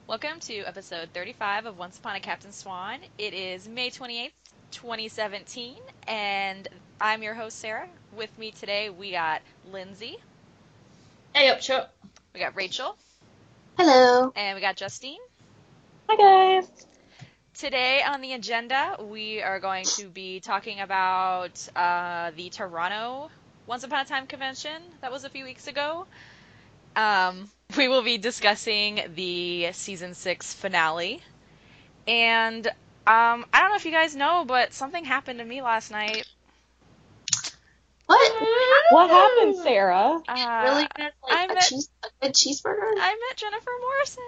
Welcome to episode 35 of Once Upon a Captain Swan. It is May 28th, 2017, and I'm your host, Sarah. With me today, we got Lindsay, Hey, up, Chuck. we got Rachel, Hello. and we got Justine. Hi, guys. Today on the agenda, we are going to be talking about the Toronto Once Upon a Time convention that was a few weeks ago. We will be discussing the season 6 finale. And I don't know if you guys know, but something happened to me last night. What? What happened, Sarah? Really good, I like met- a good cheeseburger? I met Jennifer Morrison.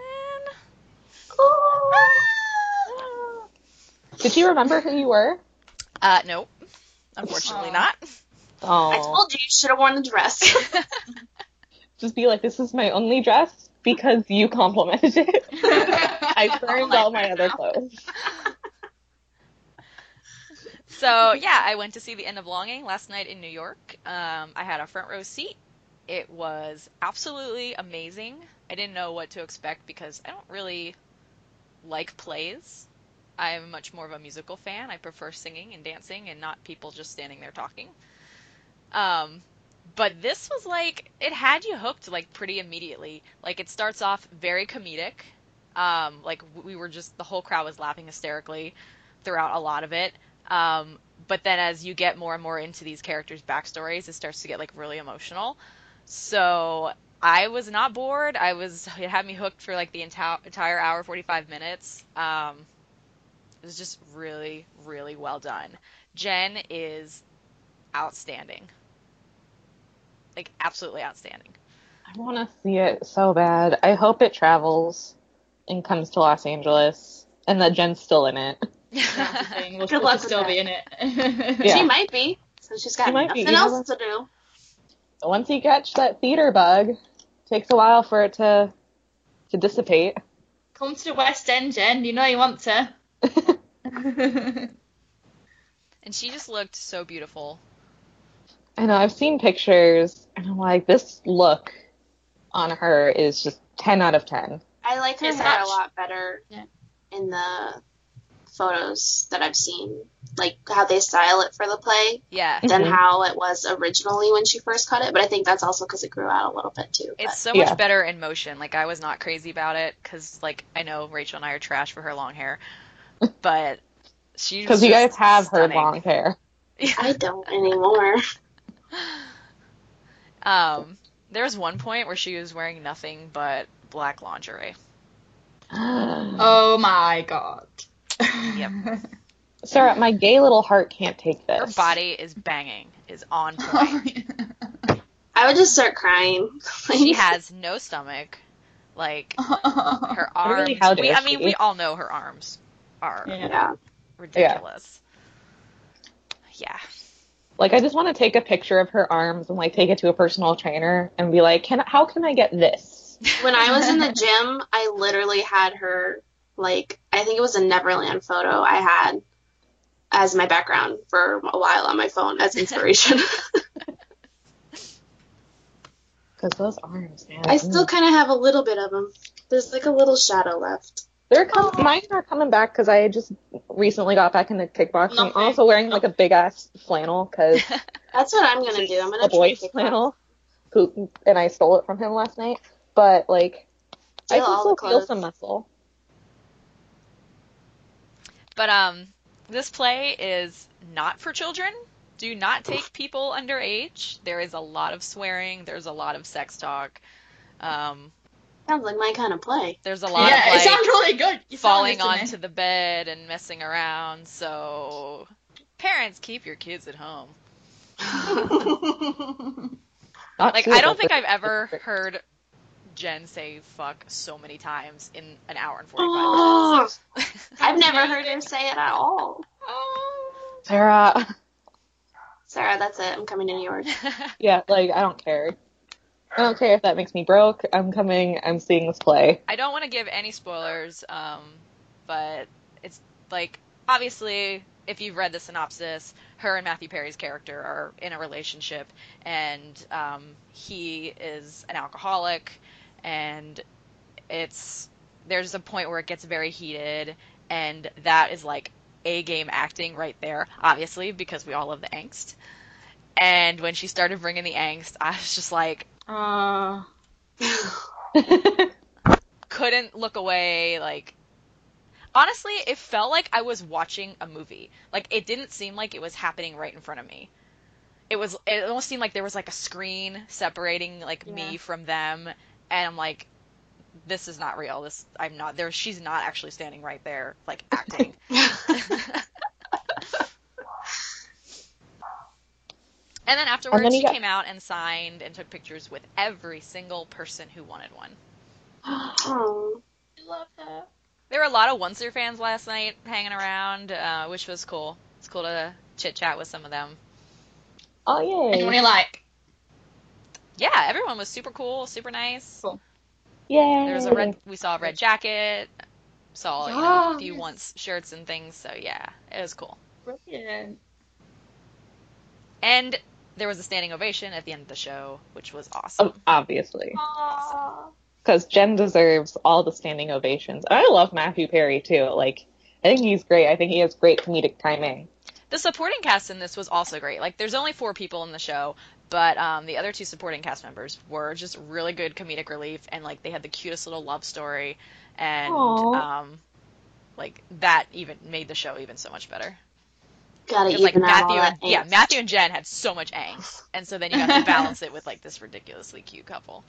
Oh. Did you remember who you were? Nope. Unfortunately Aw. not. I Oh, told you should have worn the dress. just be like, this is my only dress because you complimented it. I burned all my other clothes. So, yeah, I went to see The End of Longing last night in New York. I had a front row seat. It was absolutely amazing. I didn't know what to expect because I don't really like plays. I'm much more of a musical fan. I prefer singing and dancing and not people just standing there talking. But this was like, it had you hooked like pretty immediately. Like it starts off very comedic. Like we were just, the whole crowd was laughing hysterically throughout a lot of it. But then as you get more and more into these characters' backstories, it starts to get like really emotional. So I was not bored. It had me hooked for like the entire hour, 45 minutes. It was just really, really well done. Jen is outstanding. Like, absolutely outstanding. I want to see it so bad. I hope it travels and comes to Los Angeles and that Jen's still in it. That's the thing. We'll, Good we'll luck with still that. be in it. Yeah. She might be, so she's got She might be, nothing you know else to do. Once you catch that theater bug, takes a while for it to dissipate. Come to the West End, Jen. You know you want to. And she just looked so beautiful. I know, I've seen pictures, and I'm like, this look on her is just 10 out of 10. I like her It's hair not- a lot better Yeah. in the photos that I've seen. Like how they style it for the play Yeah. than Mhm. how it was originally when she first cut it. But I think that's also because it grew out a little bit too. It's But so Yeah. much better in motion. Like, I was not crazy about it because, like, I know Rachel and I are trash for her long hair. But she was Because you guys just have her stunning. long hair. I don't anymore. There was one point where she was wearing nothing but black lingerie. Oh my god. Yep. Sarah, my gay little heart can't take this. Her body is banging, is on point. I would just start crying. She has no stomach. Like, her arms. Really, how dare I mean, she? we all know her arms are Yeah. Yeah. ridiculous. Yeah. Like, I just want to take a picture of her arms and, like, take it to a personal trainer and be like, how can I get this? When I was in the gym, I literally had her, like, I think it was a Neverland photo I had as my background for a while on my phone as inspiration. Because those arms, man. I still kind of have a little bit of them. There's like a little shadow left. Mine are coming back because I just recently got back into kickboxing. Nothing. I'm also wearing, like, a big-ass flannel because That's what I'm going to do. I'm going a to try boy's kickbox. flannel, and I stole it from him last night. But, like, I Steal can all still the feel clothes. some muscle. But this play is not for children. Do not take people underage. There is a lot of swearing. There's a lot of sex talk. Sounds like my kind of play. There's a lot Yeah, of it like sounds really good. You falling sound onto the bed and messing around. So parents, keep your kids at home. Not Like, suitable I don't think for- I've ever heard Jen say fuck so many times in an hour and 45 Oh, minutes. I've never heard her say it at all. Sarah. Sarah, that's it. I'm coming to New York. Yeah, like, I don't care. I don't care if that makes me broke. I'm seeing this play. I don't want to give any spoilers, but it's like, obviously, if you've read the synopsis, her and Matthew Perry's character are in a relationship, and he is an alcoholic, and it's there's a point where it gets very heated, and that is like A-game acting right there, obviously, because we all love the angst. And when she started bringing the angst, I was just like, couldn't look away. Like, honestly, it felt like I was watching a movie. Like, it didn't seem like it was happening right in front of me. It almost seemed like there was like a screen separating like me from them, and I'm like, this is not real. I'm not there. She's not actually standing right there, like acting. And then afterwards, she came out and signed and took pictures with every single person who wanted one. Oh, I love her. There were a lot of Oncer fans last night hanging around, which was cool. It's cool to chit chat with some of them. Oh, yeah. Anyone you like? Yeah, everyone was super cool, super nice. Cool. Yay. We saw a red jacket, saw a few Once shirts and things, so yeah, it was cool. Brilliant. And there was a standing ovation at the end of the show, which was awesome. Oh, obviously. Because Jen deserves all the standing ovations. And I love Matthew Perry, too. Like, I think he's great. I think he has great comedic timing. The supporting cast in this was also great. Like, there's only 4 people in the show, but the other 2 supporting cast members were just really good comedic relief, and, like, they had the cutest little love story, and, like, that even made the show even so much better. Gotta even like, out all that angst. Matthew and Jen had so much angst, and so then you have to balance it with, like, this ridiculously cute couple.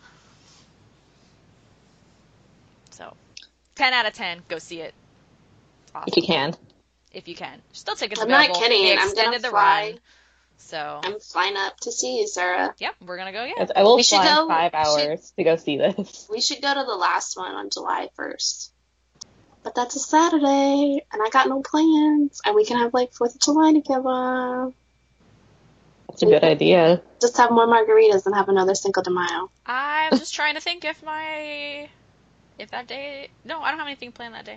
So, 10 out of 10, go see it. It's awesome. If you can. If you can. Still tickets I'm available. not kidding. They I'm extended gonna the fly. run. So I'm flying up to see you, Sarah. Yep, we're gonna go. Yeah, Yes, I will We should fly go- 5 hours to go see this. We should go to the last one on July 1st. But that's a Saturday, and I got no plans. And we can have, like, 4th of July together. That's a good idea. Just have more margaritas and have another Cinco de Mayo. I'm just trying to think if that day. No, I don't have anything planned that day.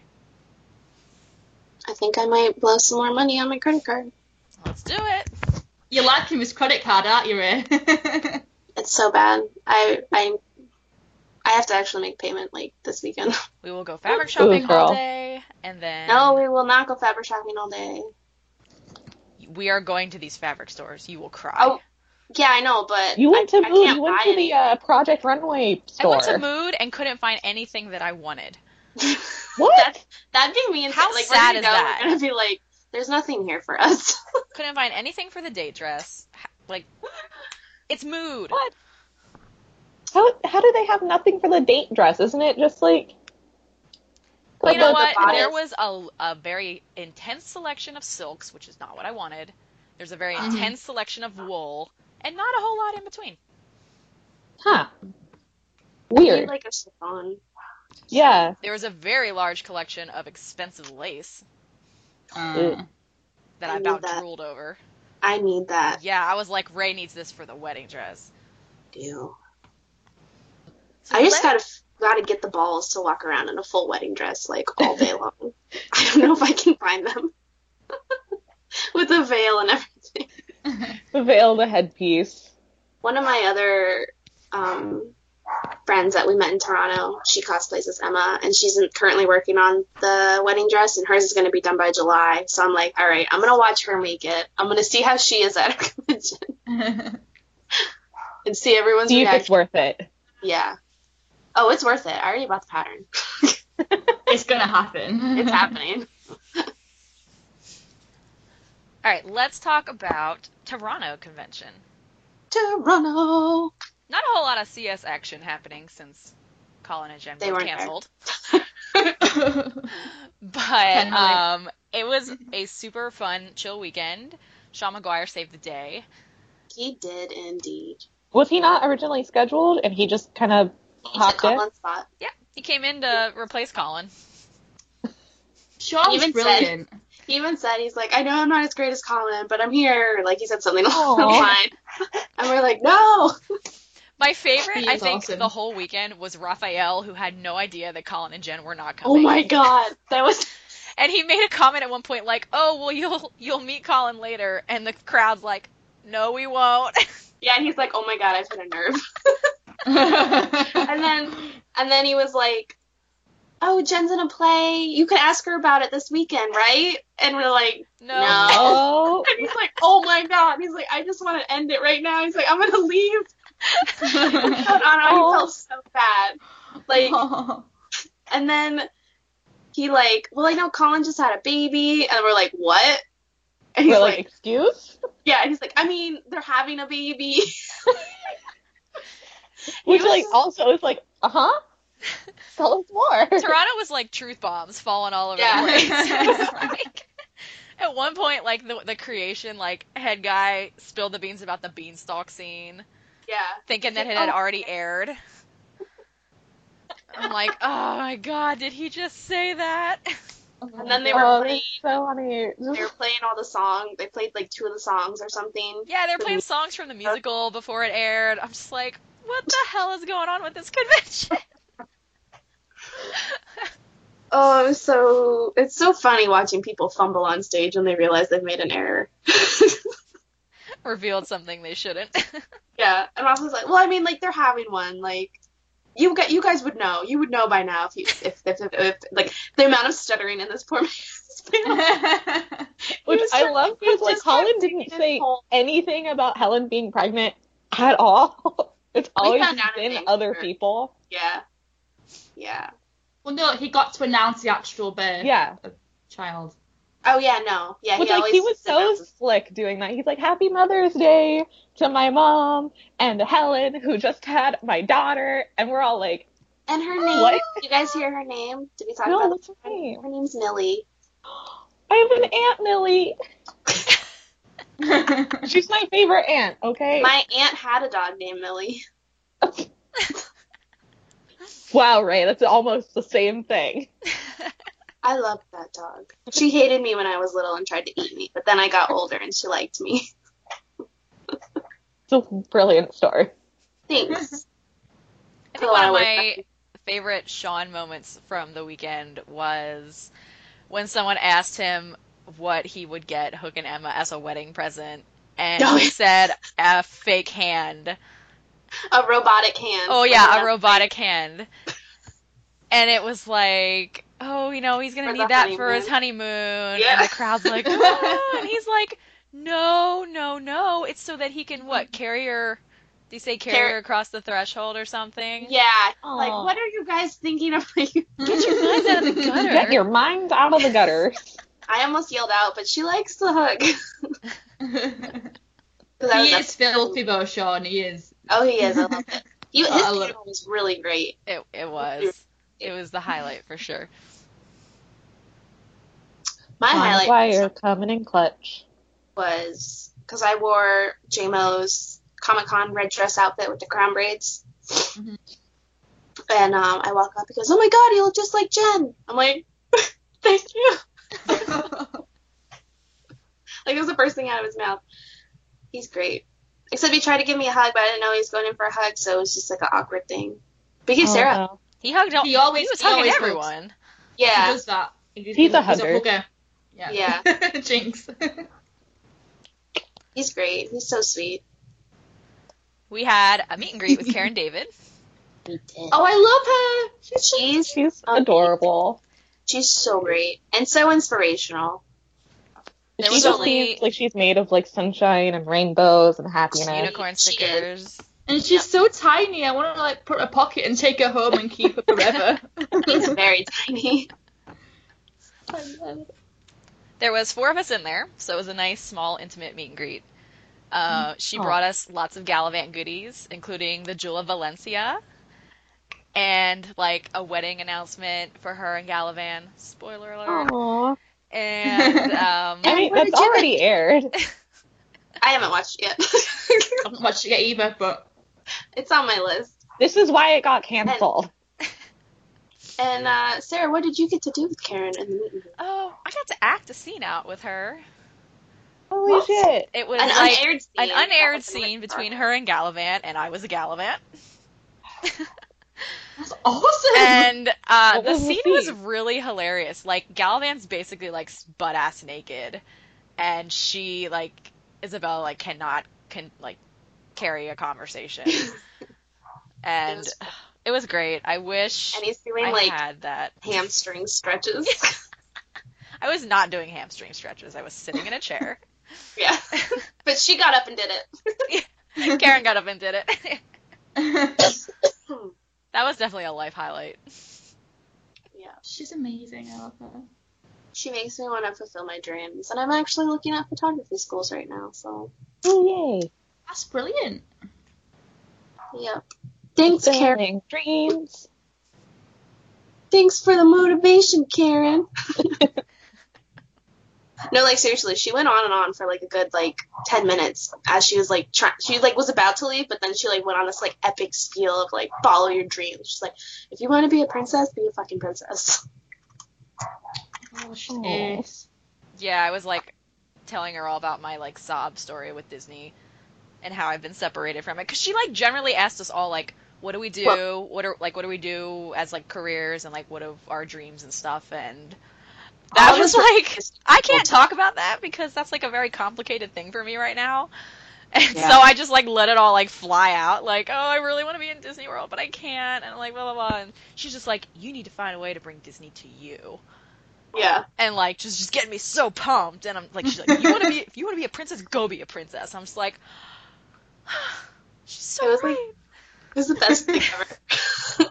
I think I might blow some more money on my credit card. Let's do it. You're liking his credit card, aren't you, Ray? It's so bad. I have to actually make payment, like, this weekend. We will go fabric shopping girl. all day, and then No, we will not go fabric shopping all day. we are going to these fabric stores. You will cry. Oh, yeah, I know, but You went to I Mood. can't You went buy to any. the Project Runway I store. went to Mood and couldn't find anything that I wanted. What? That'd be mean. How like, sad we're is gonna go, that? We're gonna be like, there's nothing here for us. Couldn't find anything for the date dress. Like, it's Mood. What? How do they have nothing for the date dress? Isn't it just like You know the what? bodice. There was a very intense selection of silks, which is not what I wanted. There's a very intense selection of wool, and not a whole lot in between. Huh. I need, Weird. like a chiffon. Yeah. There was a very large collection of expensive lace Uh, that I I need about that. drooled over. I need that. Yeah, I was like, Ray needs this for the wedding dress. Deal. So I just let- gotta get the balls to walk around in a full wedding dress, like, all day long. I don't know if I can find them. With a veil and everything. The veil, the headpiece. One of my other friends that we met in Toronto, she cosplays as Emma, and she's currently working on the wedding dress, and hers is going to be done by July. So I'm like, all right, I'm going to watch her make it. I'm going to see how she is at her convention. And see everyone's See if reaction. it's worth it. Yeah. Oh, it's worth it. I already bought the pattern. it's gonna happen. It's happening. All right, let's talk about Toronto Convention. Toronto. Not a whole lot of CS action happening since Colin and Jen They were weren't there. canceled. But it was a super fun, chill weekend. Sean McGuire saved the day. He did indeed. Was he not originally scheduled and he just kind of He took hopped in? Colin's spot. Yeah, he came in to replace Colin. Sean's Even brilliant. He even said, he's like, I know I'm not as great as Colin, but I'm here. Like, he said something along the Aw. line. And we're like, no. My favorite, He I is think, awesome. the whole weekend was Raphael, who had no idea that Colin and Jen were not Oh coming. my god. That was... And he made a comment at one point like, "Oh, well, you'll meet Colin later," and the crowd's like, "No, we won't." Yeah, and he's like, oh my god, I've hit a nerve. And then he was like, oh, Jen's in a play. You could ask her about it this weekend, right? And we're like, No. Oh, And he's like, oh my God. He's like, I just want to end it right now. He's like, I'm going to leave. I felt so bad. Like, and then he like, well, I know Colin just had a baby. And we're like, what? And he's we're like, like, excuse? yeah. And he's like, I mean, they're having a baby. Which, was like, just- also is like, uh-huh? Tell us more. Toronto was like truth bombs falling all over Yeah. the place. Like, at one point, like the creation like head guy spilled the beans about the beanstalk scene, Yeah. thinking that it had already aired. I'm like, oh my God, did he just say that? And then they were Oh, playing. that's so funny. They were playing all the songs. They played like 2 of the songs or something. Yeah, they're playing songs from the musical before it aired. I'm just like, what the hell is going on with this convention? Oh, it's so funny watching people fumble on stage when they realize they've made an error. Revealed something they shouldn't. Yeah, and Ross was like, well, I mean, like they're having one. Like you guys would know. You would know by now if like the amount of stuttering in this poor man's mouth. Which was I just- love he because, like, just Colin kept didn't singing say his whole- anything about Helen being pregnant at all. It's always found out been in other Vancouver. people. Yeah, yeah. Well, no, he got to announce the actual birth Yeah. of child. Oh yeah, no, yeah. Which, he like, always he was so announces- slick doing that. He's like, Happy Mother's Day to my mom and Helen, who just had my daughter. And we're all like, And her name. What? Did you guys hear her name? Did we talk no, about what's her name? Her name's Millie. I have an Aunt Millie. She's my favorite aunt, okay? My aunt had a dog named Millie. Wow, Ray, that's almost the same thing. I loved that dog. She hated me when I was little and tried to eat me, but then I got older and she liked me. It's a brilliant story. Thanks. I think one of my favorite Sean moments from the weekend was when someone asked him what he would get Hook and Emma as a wedding present, and Oh, he yeah. said a fake hand. A robotic hand. Oh yeah, a robotic hand. And it was like, oh, you know, he's gonna For need the that for his honeymoon. honeymoon. Yeah. And the crowd's like, oh, and he's like, no, it's so that he can carry her. Do you say carry her across the threshold or something? Yeah. Aw. Like, what are you guys thinking of? Get your minds out of the gutter. Get your mind out of the gutter. I almost yelled out, but she likes the hug. 'Cause I He was is filthy though, Sean. He is. Oh, he is. I love it. His I love funeral was really great. It was. It was the highlight for sure. My highlight Wire coming in clutch. was because I wore JMO's Comic-Con red dress outfit with the crown braids. Mhm. And I walk up, he goes, oh my God, you look just like Jen. I'm like, thank you. Like, it was the first thing out of his mouth. He's great. Except he tried to give me a hug, but I didn't know he was going in for a hug, so it was just like an awkward thing. But he gave Sarah. no. He hugged. He always- He was he hugging always everyone. He Yeah. does that. He's a hugger. Yeah. Jinx. He's great. He's so sweet. We had a meet and greet with Karen David. Oh, I love her. She's adorable. She's so great and so inspirational. There She was just only seems like she's made of, like, sunshine and rainbows and happiness. unicorn She is. stickers. And she's so tiny. I want to like put her in a pocket and take her home and keep her forever. He's very tiny. There was 4 of us in there, so it was a nice, small, intimate meet and greet. She Aw. brought us lots of Gallivant goodies, including the Jewel of Valencia, and like a wedding announcement for her and Gallivant. Spoiler alert. Aww. And I mean, where that's did you already aired. I haven't watched it yet. I haven't watched it yet either, but It's on my list. This is why it got canceled. And Sarah, what did you get to do with Karen in the meet and greet? oh, I got to act a scene out with her. Holy What? shit. It was An like unaired scene. an unaired That wasn't scene like- between her and Gallivant, and I was a Gallivant. that's awesome. And What the was the scene was scene? really hilarious. Like, Gallivant's basically like butt ass naked, and she like Isabella like cannot carry a conversation, and It was great. I wish And he's doing I like had that. hamstring stretches. I was not doing hamstring stretches. I was sitting in a chair. Yeah. But she got up and did it. Karen got up and did it. That was definitely a life highlight. Yeah. She's amazing. I love her. She makes me want to fulfill my dreams. And I'm actually looking at photography schools right now, so. Oh, yay. That's brilliant. Yep. Thanks, Karen. Fulfilling dreams. Thanks for the motivation, Karen. No, like, seriously, she went on and on for, like, a good, like, 10 minutes as she was, like, she, like, was about to leave, but then she, like, went on this, like, epic spiel of, like, follow your dreams. She's like, if you want to be a princess, be a fucking princess. Oh, she Aw. is. Yeah, I was like telling her all about my like sob story with Disney and how I've been separated from it. Because she like generally asked us all like, what do we do? What do we do as like careers and like what of our dreams and stuff? And that All was of us were like, I can't talk about that because that's like a very complicated thing for me right now. And Yeah. so I just like let it all like fly out, like, oh, I really want to be in Disney World, but I can't, and like blah blah blah. And she's just like, you need to find a way to bring Disney to you, Yeah. and like just getting me so pumped. And I'm like, she's like, if you want to be a princess, go be a princess. I'm just like, she's It so was, great. like, It was the best thing ever.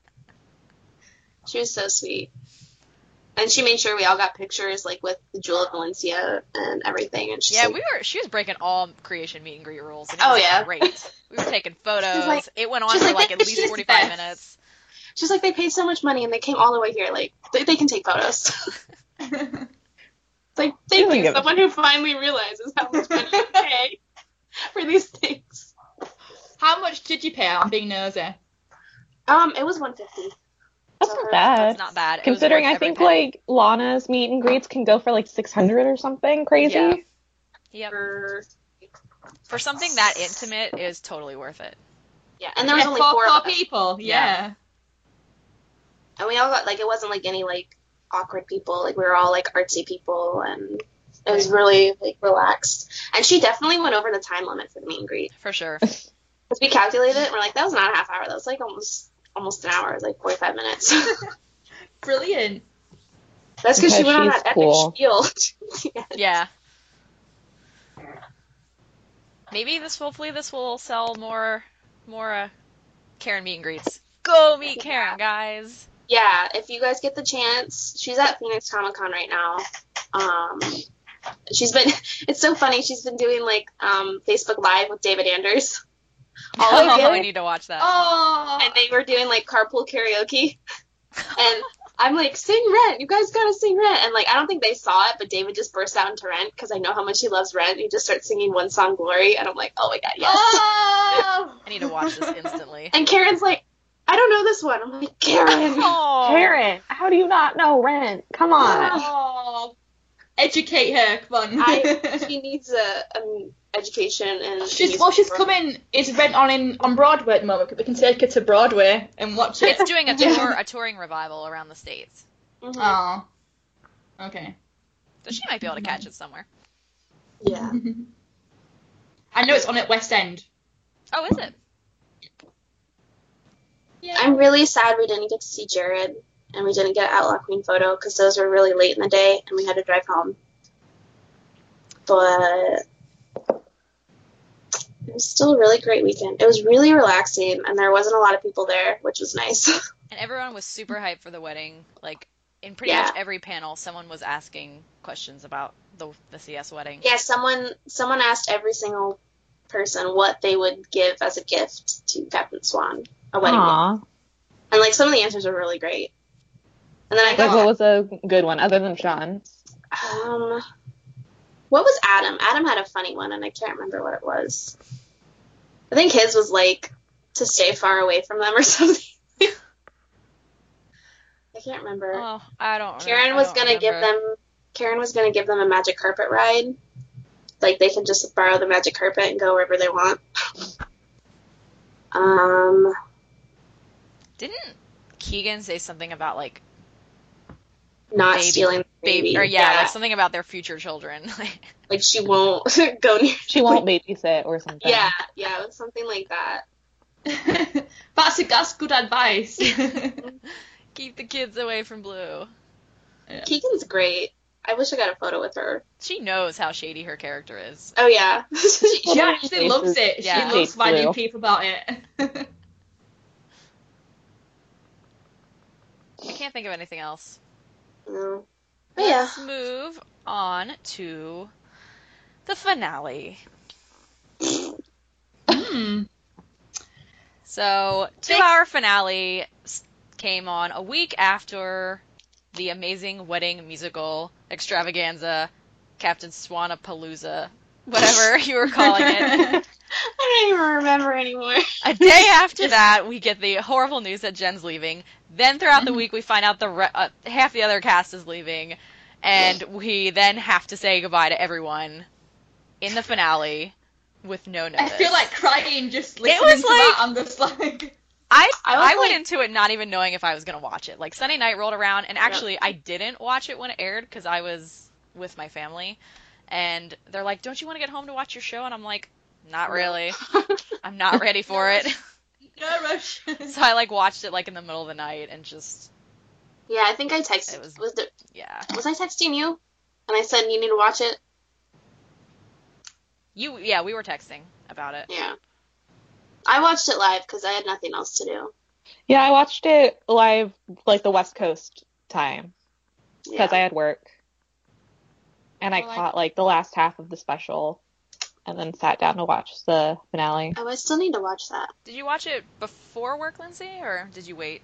She was so sweet. And she made sure we all got pictures, like, with the Jewel of Valencia and everything. And she's Yeah, like, she was breaking all creation meet and greet rules. And it Oh, was yeah. great. We were taking photos. like- it went on she's for like, like at "This least is 45 best." minutes. she's like, they paid so much money and they came all the way here. Like, they can take photos. It's like, thank Really you. good. Someone who finally realizes how much money you pay for these things. How much did you pay out on being nosy? It was $150. That's So not bad. That's not bad. It was Considering worth I every think penny. like Lana's meet and greets can go for like 600 or something crazy. Yeah. Yep. For For something that intimate, it is totally worth it. yeah, and there was Yeah, only four four of us. people. Yeah. Yeah. And we all got, like, it wasn't, like, any, like, awkward people. Like, we were all, like, artsy people, and it was really, like, relaxed. And she definitely went over the time limit for the meet and greet. For sure. Because we calculated it, and we're like, that was not a half hour. That was, like, almost an hour. It was, like, 45 minutes. Brilliant. That's because she Because went on she's that cool. epic spiel. Yeah. Yeah. Maybe hopefully this will sell more Karen meet and greets. Go meet Karen, guys. Yeah, if you guys get the chance, she's at Phoenix Comic Con right now. It's so funny, she's been doing, like, Facebook Live with David Anders. All of Oh, it. I need to watch that. Oh. And they were doing, like, carpool karaoke. And I'm like, sing Rent. You guys gotta sing Rent. And, like, I don't think they saw it, but David just burst out into Rent because I know how much he loves Rent. He just starts singing One Song Glory. And I'm like, oh my god, yes. Oh. I need to watch this instantly. And Karen's like, I don't know this one. I'm like, Karen. Oh. Karen, how do you not know Rent? Come on. Oh. Educate her, come on. She needs a education and She's coming. It's Rent on Broadway at the moment. We can take her to Broadway and watch it. It's doing a touring revival around the States. Mhm. Oh. Okay. So she might be able to catch it somewhere. Yeah. I know it's on at West End. Oh, is it? Yeah. I'm really sad we didn't get to see Jared and we didn't get Outlaw Queen photo because those were really late in the day and we had to drive home. But it was still a really great weekend. It was really relaxing and there wasn't a lot of people there, which was nice. And everyone was super hyped for the wedding. Like, in pretty Yeah. much every panel, someone was asking questions about the CS wedding. Yeah, someone asked every single person what they would give as a gift to Captain Swan, a wedding gift. Aw. And, like, some of the answers were really great. And then I Like, got, what was a good one other than Sean? what was Adam? Adam had a funny one, and I can't remember what it was. I think his was, like, to stay far away from them or something. I can't remember. Oh, I don't. Karen was gonna give them a magic carpet ride. Like, they can just borrow the magic carpet and go wherever they want. Didn't Keegan say something about like Not baby- stealing the baby. or like something about their future children? Like, she won't go near. She won't babysit or something. Yeah, it was something like that. That's good advice. Keep the kids away from Blue. Yeah. Keegan's great. I wish I got a photo with her. She knows how shady her character is. Oh yeah. She actually loves it. Yeah. She loves finding Blue. people about it. I can't think of anything else. No. But yeah. Let's move on to the finale. Hmm. So, 2-hour finale came on a week after the amazing wedding musical extravaganza, Captain Swanapalooza, whatever you were calling it. I don't even remember anymore. A day after that, we get the horrible news that Jen's leaving. Then throughout the week, we find out half the other cast is leaving, and we then have to say goodbye to everyone in the finale with no notice. I feel like crying just listening was to like- that. I'm just like... I was went like- into it not even knowing if I was going to watch it. Like, Sunday night rolled around, and actually, I didn't watch it when it aired because I was with my family. And they're like, don't you want to get home to watch your show? And I'm like, not really. I'm not ready for it. No rush. So I, like, watched it, like, in the middle of the night and just, Yeah, I think I texted. It was- Was yeah. I texting you? And I said you need to watch it. Yeah, we were texting about it. Yeah. I watched it live because I had nothing else to do. Yeah, I watched it live, like the West Coast time, because I had work. And I Well, caught, like, the last half of the special, and then sat down to watch the finale. Oh, I still need to watch that. Did you watch it before work, Lindsay, or did you wait?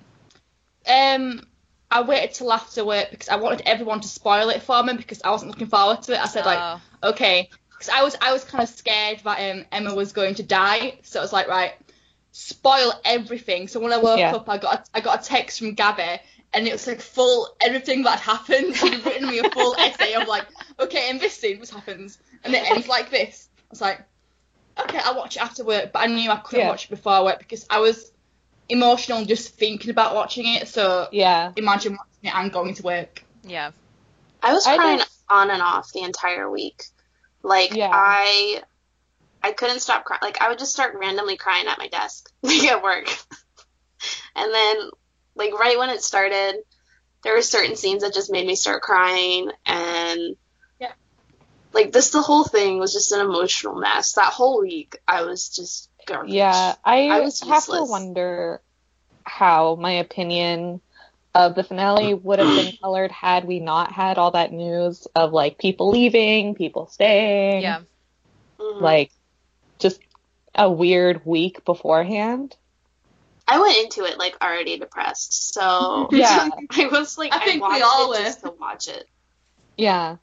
I waited till after work because I wanted everyone to spoil it for me because I wasn't looking forward to it. I said, like, okay. Because I was kind of scared that Emma was going to die. So I was like, right, spoil everything. So when I woke up, I got a text from Gabby, and it was like full everything that happened. She'd written me a full essay of like, okay, in this scene, this happens, and it ends like this. I was like, okay, I'll watch it after work, but I knew I couldn't watch it before work because I was emotional just thinking about watching it. So imagine watching it and going to work. Yeah. I was crying on and off the entire week. Like, I couldn't stop crying. Like, I would just start randomly crying at my desk, like, at work. And then, like, right when it started, there were certain scenes that just made me start crying. And, like, the whole thing was just an emotional mess. That whole week, I was just garbage. Yeah, I was have to useless. wonder how my opinion of the finale would have been colored had we not had all that news of, like, people leaving, people staying. Yeah. Mhm. Like, just a weird week beforehand. I went into it, like, already depressed. So, Yeah. I was like, I think we watched all it were. just to watch it. Yeah.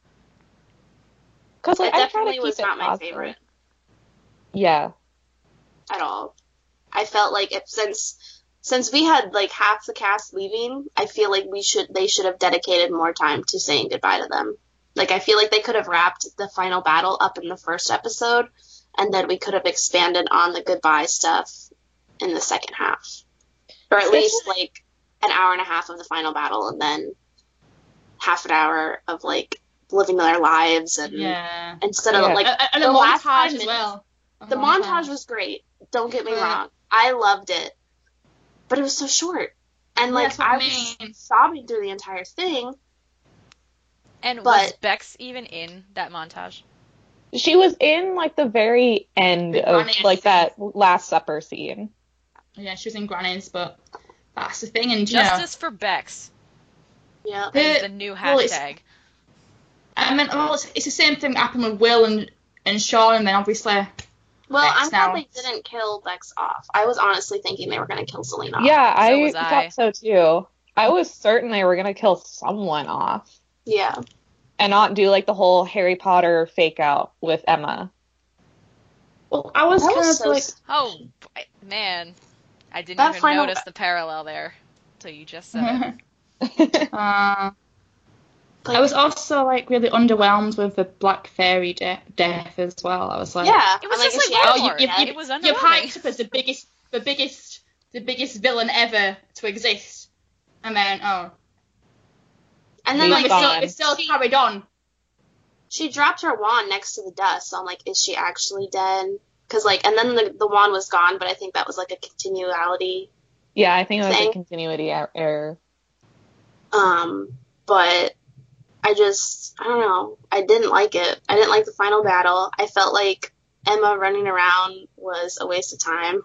Because, like, It I try to definitely keep was it not my positive. favorite Yeah. at all. I felt like since we had like half the cast leaving, I feel like they should have dedicated more time to saying goodbye to them. Like, I feel like they could have wrapped the final battle up in the first episode, and then we could have expanded on the goodbye stuff in the second half. Or at least like an hour and a half of the final battle, and then half an hour of like living their lives, and instead of like and the a last montage 5 as minutes. well. The montage was great. Don't get me wrong. I loved it. But it was so short. And, like, I was sobbing through the entire thing. And was Bex even in that montage? She was in, like, the very end of, like, that Last Supper scene. Yeah, she was in Granny's, but that's the thing. And Justice for Bex. Yeah. Is the new hashtag. It's the same thing that happened with Will and Sean, and then obviously... Well, Bex I'm glad now. they didn't kill Bex off. I was honestly thinking they were going to kill Selena off. Yeah, was I I. thought so, too. I was certain they were going to kill someone off. Yeah. And not do, like, the whole Harry Potter fake-out with Emma. Well, I was That kind was of so like... Oh, man. I didn't That even final- notice the parallel there until you just said it. I was also, like, really underwhelmed with the Black Fairy death as well. I was like... Yeah. It was I'm just is like she Voldemort. actually dead? It was You've underwhelming. hyped up as the biggest villain ever to exist. And then, And then, He's like, gone. It still carried on. she dropped her wand next to the dust. So I'm like, is she actually dead? Because, like, and then the wand was gone, but I think that was, like, a continuality. Yeah, I think it was a continuity error. But I don't know. I didn't like it. I didn't like the final battle. I felt like Emma running around was a waste of time.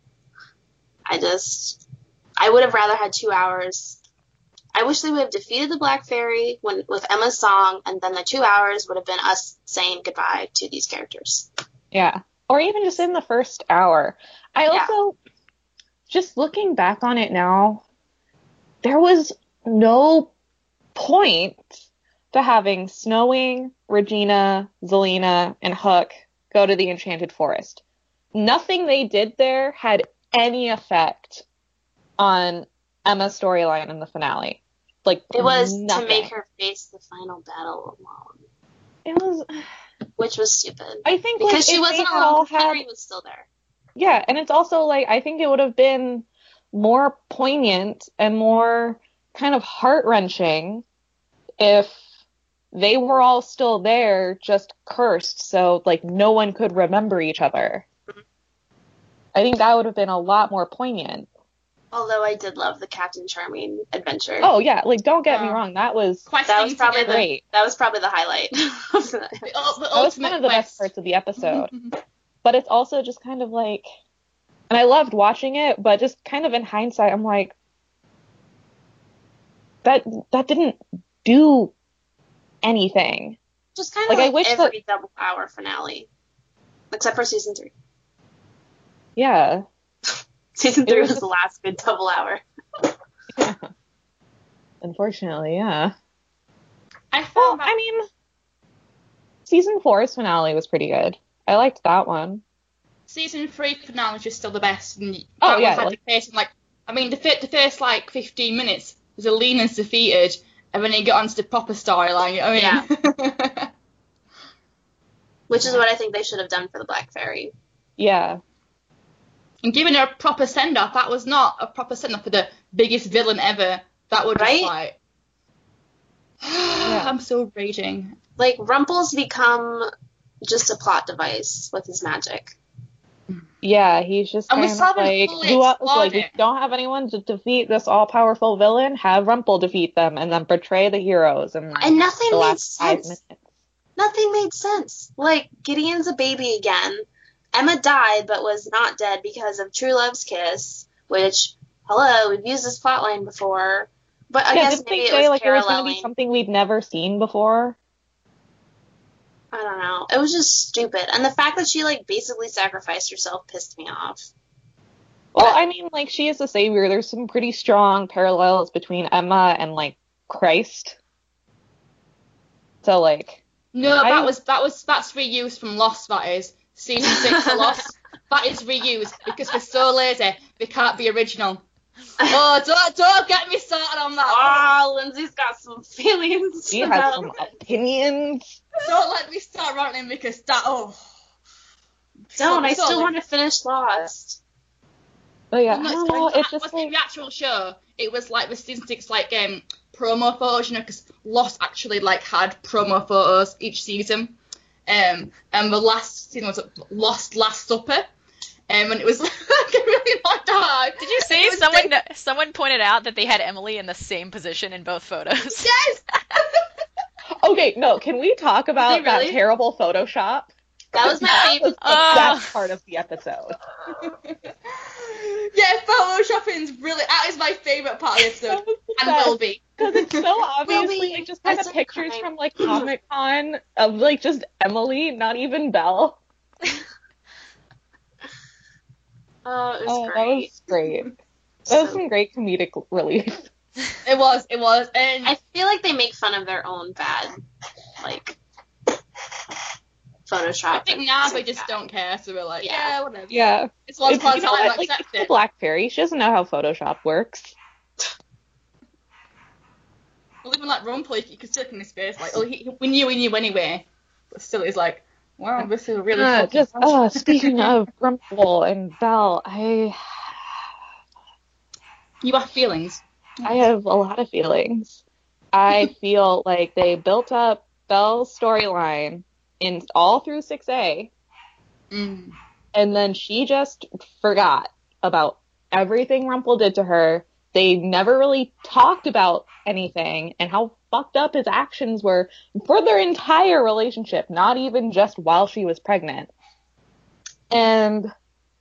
I would have rather had 2 hours. I wish they would have defeated the Black Fairy with Emma's song, and then the 2 hours would have been us saying goodbye to these characters. Yeah. Or even just in the first hour. I also, just looking back on it now, there was no point to having Snowwing, Regina, Zelena, and Hook go to the Enchanted Forest. Nothing they did there had any effect on Emma's storyline in the finale. Like, it was nothing. To make her face the final battle alone. It was... Which was stupid. I think, because like, she wasn't alone, Henry was still there. Yeah, and it's also, like, I think it would have been more poignant and more kind of heart-wrenching if they were all still there, just cursed, so, like, no one could remember each other. Mm-hmm. I think that would have been a lot more poignant. Although I did love the Captain Charming adventure. Oh, yeah, like, don't get me wrong, that was probably great. That was probably the highlight. That was one of the best parts of the episode. But it's also just kind of like... And I loved watching it, but just kind of in hindsight, I'm like... That didn't do anything. Just kind of like I wish every double hour finale. Except for season 3. Yeah. Season 3 was the last good double hour. Yeah. Unfortunately, yeah. I mean, season 4's finale was pretty good. I liked that one. Season 3 finale was just still the best. And the first, like, 15 minutes was Alina's defeated, and then you get onto the proper storyline, you know what I mean? Which is what I think they should have done for the Black Fairy. Yeah. And giving her a proper send-off, that was not a proper send-off for the biggest villain ever. That would just, like... I'm so raging. Like, Rumple's become just a plot device with his magic. Yeah, he's just kind of like, who else, like, if you don't have anyone to defeat this all-powerful villain, have Rumple defeat them, and then betray the heroes. And nothing made sense. Nothing made sense. Like, Gideon's a baby again. Emma died, but was not dead because of True Love's kiss, which, hello, we've used this plotline before. But I guess maybe it was like it was going to be something we'd never seen before. I don't know. It was just stupid. And the fact that she, like, basically sacrificed herself pissed me off. Well, I mean, like, she is a savior. There's some pretty strong parallels between Emma and, like, Christ. So, like... No, that's reused from Lost, that is. Season 6 of Lost. That is reused because they're so lazy, they can't be original. Oh, don't get me started on that. Oh, Lindsay's got some feelings. She has some opinions. Don't let me start ranting because that, Don't, I still want to finish Lost. But yeah, it's just like... the actual show, it was like the season 6, like, promo photos, because Lost actually, like, had promo photos each season. And the last season was Lost Last Supper. And it was like a really long time. Did you see someone pointed out that they had Emily in the same position in both photos? Yes! Okay, no, can we talk about that terrible Photoshop? That was my favorite. That part of the episode. Yeah, Photoshopping's really... That is my favourite part of the episode. And will be. Because it's so obviously like, just kind of pictures from, like, Comic-Con of, like, just Emily, not even Belle. Oh, it was great. That was great. That was some great comedic relief. It was. And I feel like they make fun of their own bad, like, Photoshop. I think now they just don't care, so we're like, yeah whatever. Yeah. It's Lost Time, accept it. The Black Fairy, she doesn't know how Photoshop works. Well, even like Rumple, you can still look in his face, like, we knew anyway. But still, it's like, wow, this is really speaking of Rumple and Belle, You have feelings. I have a lot of feelings. I feel like they built up Belle's storyline all through 6A. And then she just forgot about everything Rumple did to her. They never really talked about anything and how fucked up his actions were for their entire relationship, not even just while she was pregnant. And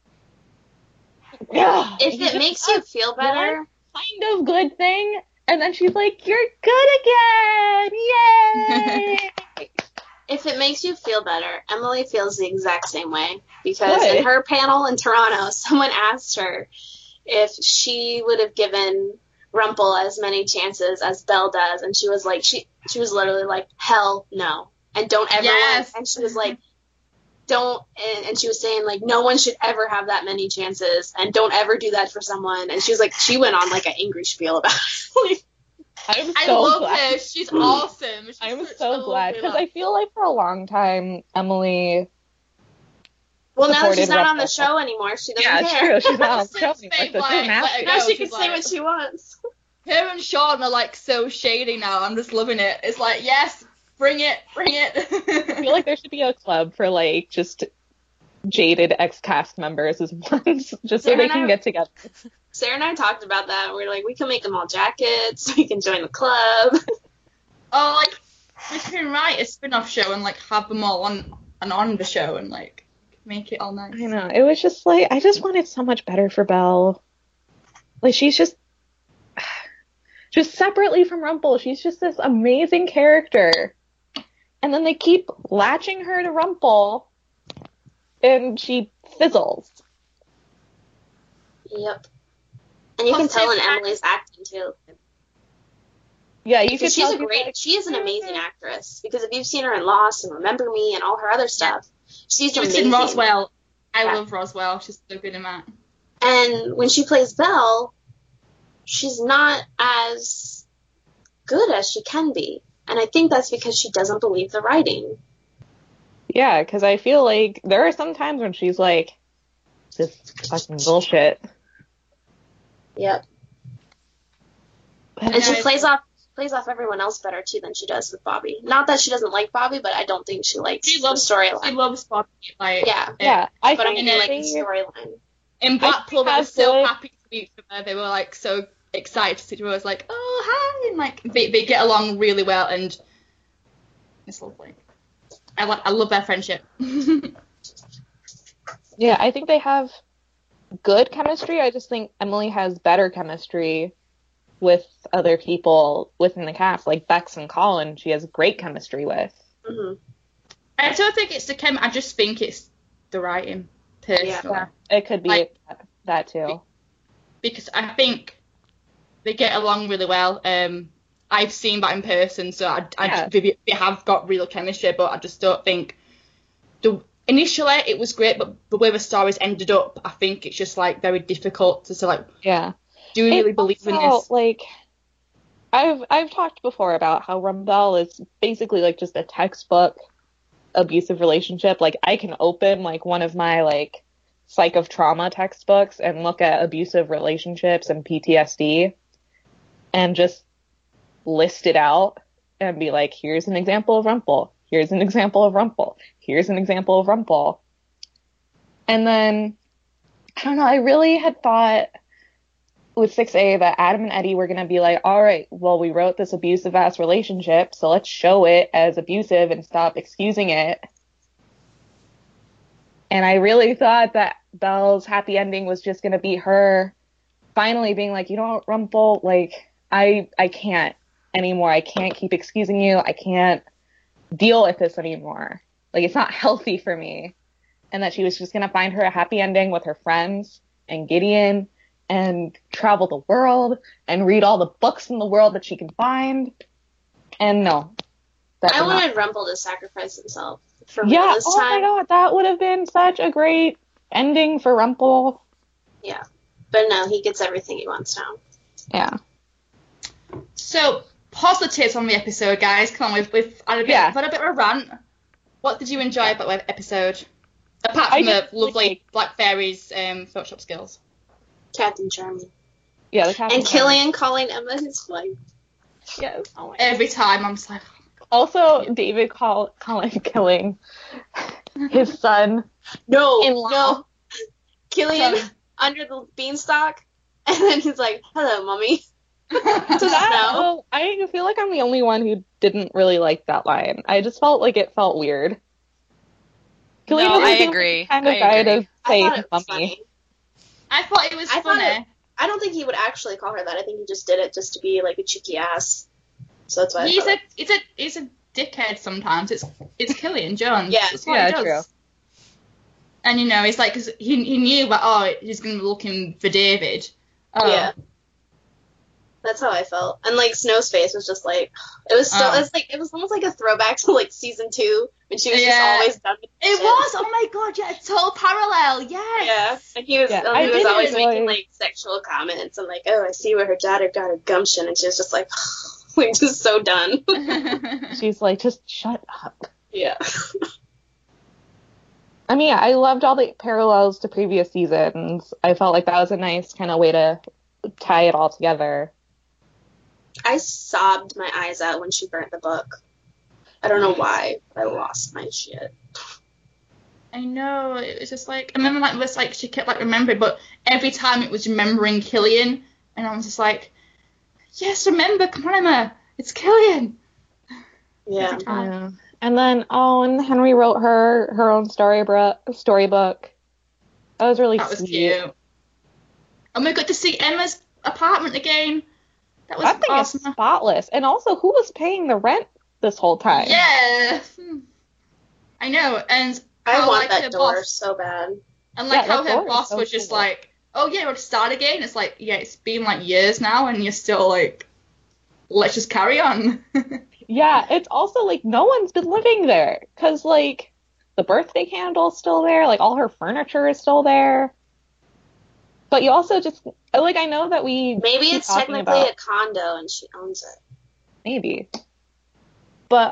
yeah, if it makes you feel better, kind of good thing, and then she's like, "You're good again, yay!" If it makes you feel better, Emily feels the exact same way, because in her panel in Toronto, someone asked her if she would have given Rumple as many chances as Belle does, and she was like, she was literally like, hell no, and don't ever and she was like, don't, and she was saying, like, no one should ever have that many chances, and don't ever do that for someone, and she was like, she went on, like, an angry spiel about it. I love her. She's awesome. I'm so glad, because I feel like for a long time, Emily... Well, now that she's not on the show anymore, she doesn't care. Yeah, it's true. She's not on the show anymore, so now she can say what she wants. Her and Sean are, like, so shady now. I'm just loving it. It's like, yes, bring it. I feel like there should be a club for, like, just jaded ex-cast members as ones, just so they can get together. Sarah and I talked about that. We're like, we can make them all jackets. We can join the club. Oh, like, we can write a spin-off show and, like, have them all on the show and, like, make it all nice. I know. It was just, like, I just wanted so much better for Belle. Like, she's just separately from Rumple, she's just this amazing character. And then they keep latching her to Rumple, and she fizzles. Yep. And you can tell in Emily's acting, too. Yeah, you can tell. She is an amazing actress, because if you've seen her in Lost and Remember Me and all her other stuff, she's amazing. In Roswell. I love Roswell. She's so good in that. And when she plays Belle, she's not as good as she can be. And I think that's because she doesn't believe the writing. Yeah, because I feel like there are some times when she's like, this fucking bullshit. Yep. And she plays off everyone else better, too, than she does with Bobby. Not that she doesn't like Bobby, but I don't think she likes the storyline. She loves Bobby. Like, yeah. But I mean, like, the storyline. In Blackpool, they were so happy to meet her. They were, like, so excited to see her. I was like, oh, hi. And, like, they get along really well, and it's lovely. I love their friendship. Yeah, I think they have good chemistry. I just think Emily has better chemistry with other people within the cast, like Bex and Colin. She has great chemistry with. Mm-hmm. I don't think it's the chem. I just think it's the writing. Personally. Yeah, it could be like, that too. Because I think they get along really well. I've seen that in person, so they have got real chemistry, but I just don't think initially it was great, but the way the stories ended up, I think it's just like very difficult to like. Yeah. Do you really believe in this? Like, I've talked before about how Rumple is basically like just a textbook abusive relationship. Like, I can open like one of my like psych of trauma textbooks and look at abusive relationships and PTSD and just list it out and be like, here's an example of Rumple. Here's an example of Rumple. Here's an example of Rumple. And then, I don't know, I really had thought with 6A that Adam and Eddie were going to be like, all right, well, we wrote this abusive-ass relationship, so let's show it as abusive and stop excusing it. And I really thought that Belle's happy ending was just going to be her finally being like, you know what, Rumple, like, I can't anymore. I can't keep excusing you. I can't deal with this anymore. Like, it's not healthy for me. And that she was just going to find her a happy ending with her friends and Gideon and travel the world and read all the books in the world that she can find. And no. I wanted Rumple to sacrifice himself for this time. My God, that would have been such a great ending for Rumple. Yeah. But no, he gets everything he wants now. Yeah. So, positives on the episode, guys. Come on, we've had a bit of a rant. What did you enjoy about the episode? Apart from the lovely Black Fairies Photoshop skills. Captain Charming. Yeah, the Captain And Killian calling Emma his wife. Yes. Every time I'm just like... Also, David calling Killing his son. No. Killian under the beanstalk, and then he's like, "Hello, mommy." I feel like I'm the only one who didn't really like that line. I just felt like it felt weird. Killian I agree. Kind of guy to say mommy. Funny. I thought it was funny. I don't think he would actually call her that. I think he just did it just to be like a cheeky ass. So that's why he's a dickhead sometimes. It's Killian Jones. Yeah, that's what he does. True. And he's like, cause he knew that he's gonna be looking for David. Yeah. That's how I felt. And like Snow's face was just like it was almost like a throwback to like season 2 when she was just always done with it. Was, oh my god, yeah, it's total parallel, yes. Yeah. And he was always making like sexual comments and like, oh, I see where her daughter got her gumption, and she was just like just so done. She's like, just shut up. Yeah. I mean, I loved all the parallels to previous seasons. I felt like that was a nice kind of way to tie it all together. I sobbed my eyes out when she burnt the book. I don't know why, but I lost my shit. I know, it was just like, and then like this, like she kept like remembering, but every time it was remembering Killian, and I was just like, yes, remember, come on, Emma, it's Killian. Yeah. And then, and Henry wrote her own storybook. That was really sweet. That was cute. And we got to see Emma's apartment again. That was awesome. Is spotless. And also, who was paying the rent this whole time? Yeah. I know. And I want that door so bad. And like how her boss was just like, oh yeah, we'll start again. It's like, yeah, it's been like years now, and you're still like, let's just carry on. Yeah, it's also like no one's been living there because like the birthday candle's still there, like all her furniture is still there. But you also just like, I know that maybe it's technically a condo and she owns it. Maybe. But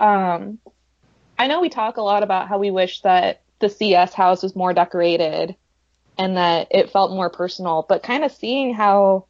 I know we talk a lot about how we wish that the CS house was more decorated and that it felt more personal, but kind of seeing how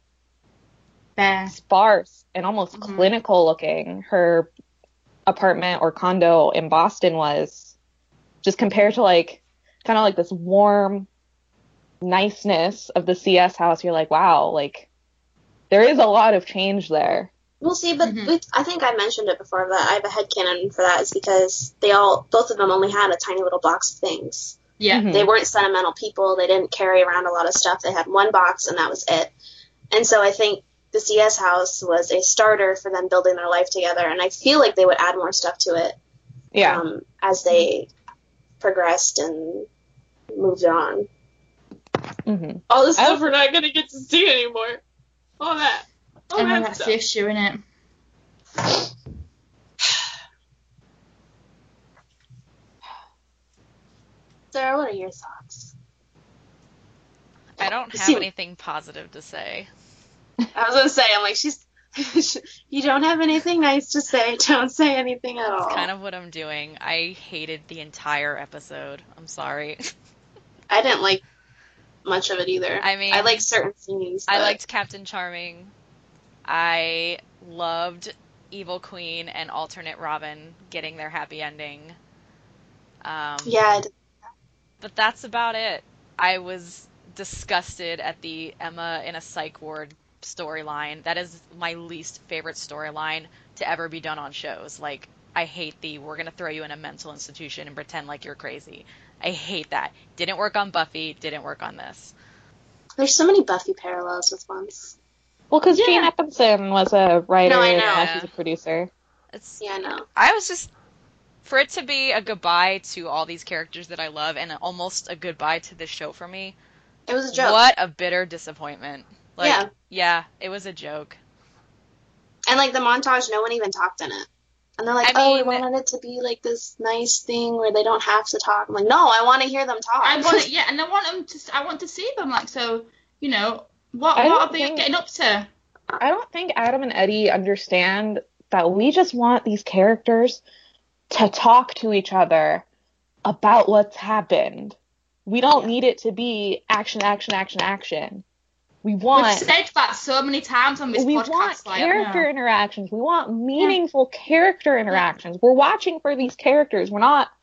sparse and almost clinical looking her apartment or condo in Boston was, just compared to like kind of like this warm niceness of the CS house, you're like, wow, like there is a lot of change there. We'll see, but I think I mentioned it before, but I have a headcanon for that is because both of them only had a tiny little box of things. Yeah. They weren't sentimental people. They didn't carry around a lot of stuff. They had one box and that was it. And so I think the CS house was a starter for them building their life together, and I feel like they would add more stuff to it. Yeah. As they progressed and moved on. Mm-hmm. All the stuff we're not gonna get to see anymore. All that. That's the issue, isn't it? Sarah, what are your thoughts? I don't have anything positive to say. I was gonna say, I'm like, you don't have anything nice to say, don't say anything at all. That's kind of what I'm doing. I hated the entire episode. I'm sorry. I didn't like much of it either. I mean, I like certain scenes. I liked Captain Charming. I loved Evil Queen and alternate Robin getting their happy ending. Yeah. But that's about it. I was disgusted at the Emma in a psych ward storyline. That is my least favorite storyline to ever be done on shows. Like, I hate we're going to throw you in a mental institution and pretend like you're crazy. I hate that. Didn't work on Buffy, didn't work on this. There's so many Buffy parallels with ones. Well, because Jane Eppenson was a writer and now she's a producer. I know. I was just, for it to be a goodbye to all these characters that I love and almost a goodbye to this show for me. It was a joke. What a bitter disappointment. Like, yeah, it was a joke. And like the montage, no one even talked in it. And they're like, we wanted it to be like this nice thing where they don't have to talk. I'm like, no, I want to hear them talk. And I want to see them. Like, so, what are they getting up to? I don't think Adam and Eddie understand that we just want these characters to talk to each other about what's happened. We don't need it to be action, action, action, action. We've said that so many times on this podcast. We want character interactions. We want meaningful character interactions. We're watching for these characters. We're not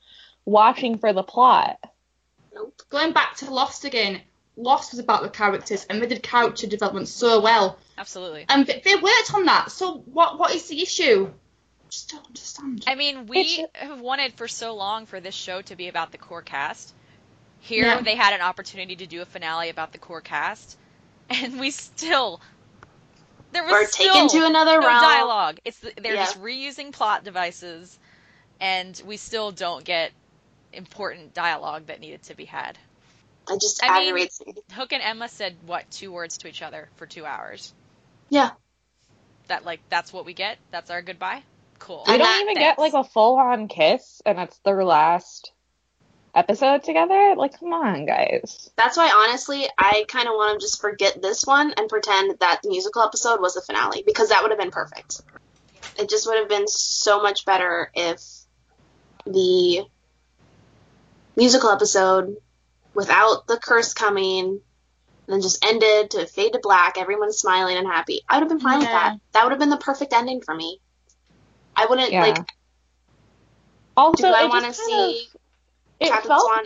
watching for the plot. Nope. Going back to Lost again, Lost was about the characters, and they did character development so well. Absolutely. And they worked on that. So what is the issue? Just don't understand. I mean, we have wanted for so long for this show to be about the core cast. Here, they had an opportunity to do a finale about the core cast, and we still... We're taken to another realm. Dialogue. They're just reusing plot devices, and we still don't get important dialogue that needed to be had. It just aggravates me. Hook and Emma said, 2 words to each other for 2 hours? Yeah. That's what we get? That's our goodbye? Cool. We don't even get, like, a full-on kiss, and it's their last episode together? Like, come on, guys. That's why, honestly, I kind of want to just forget this one and pretend that the musical episode was the finale, because that would have been perfect. It just would have been so much better if the musical episode, without the curse coming, and then just ended to fade to black, everyone's smiling and happy. I would have been fine with that. That would have been the perfect ending for me. I wouldn't, Also, do I want to see Captain Swan?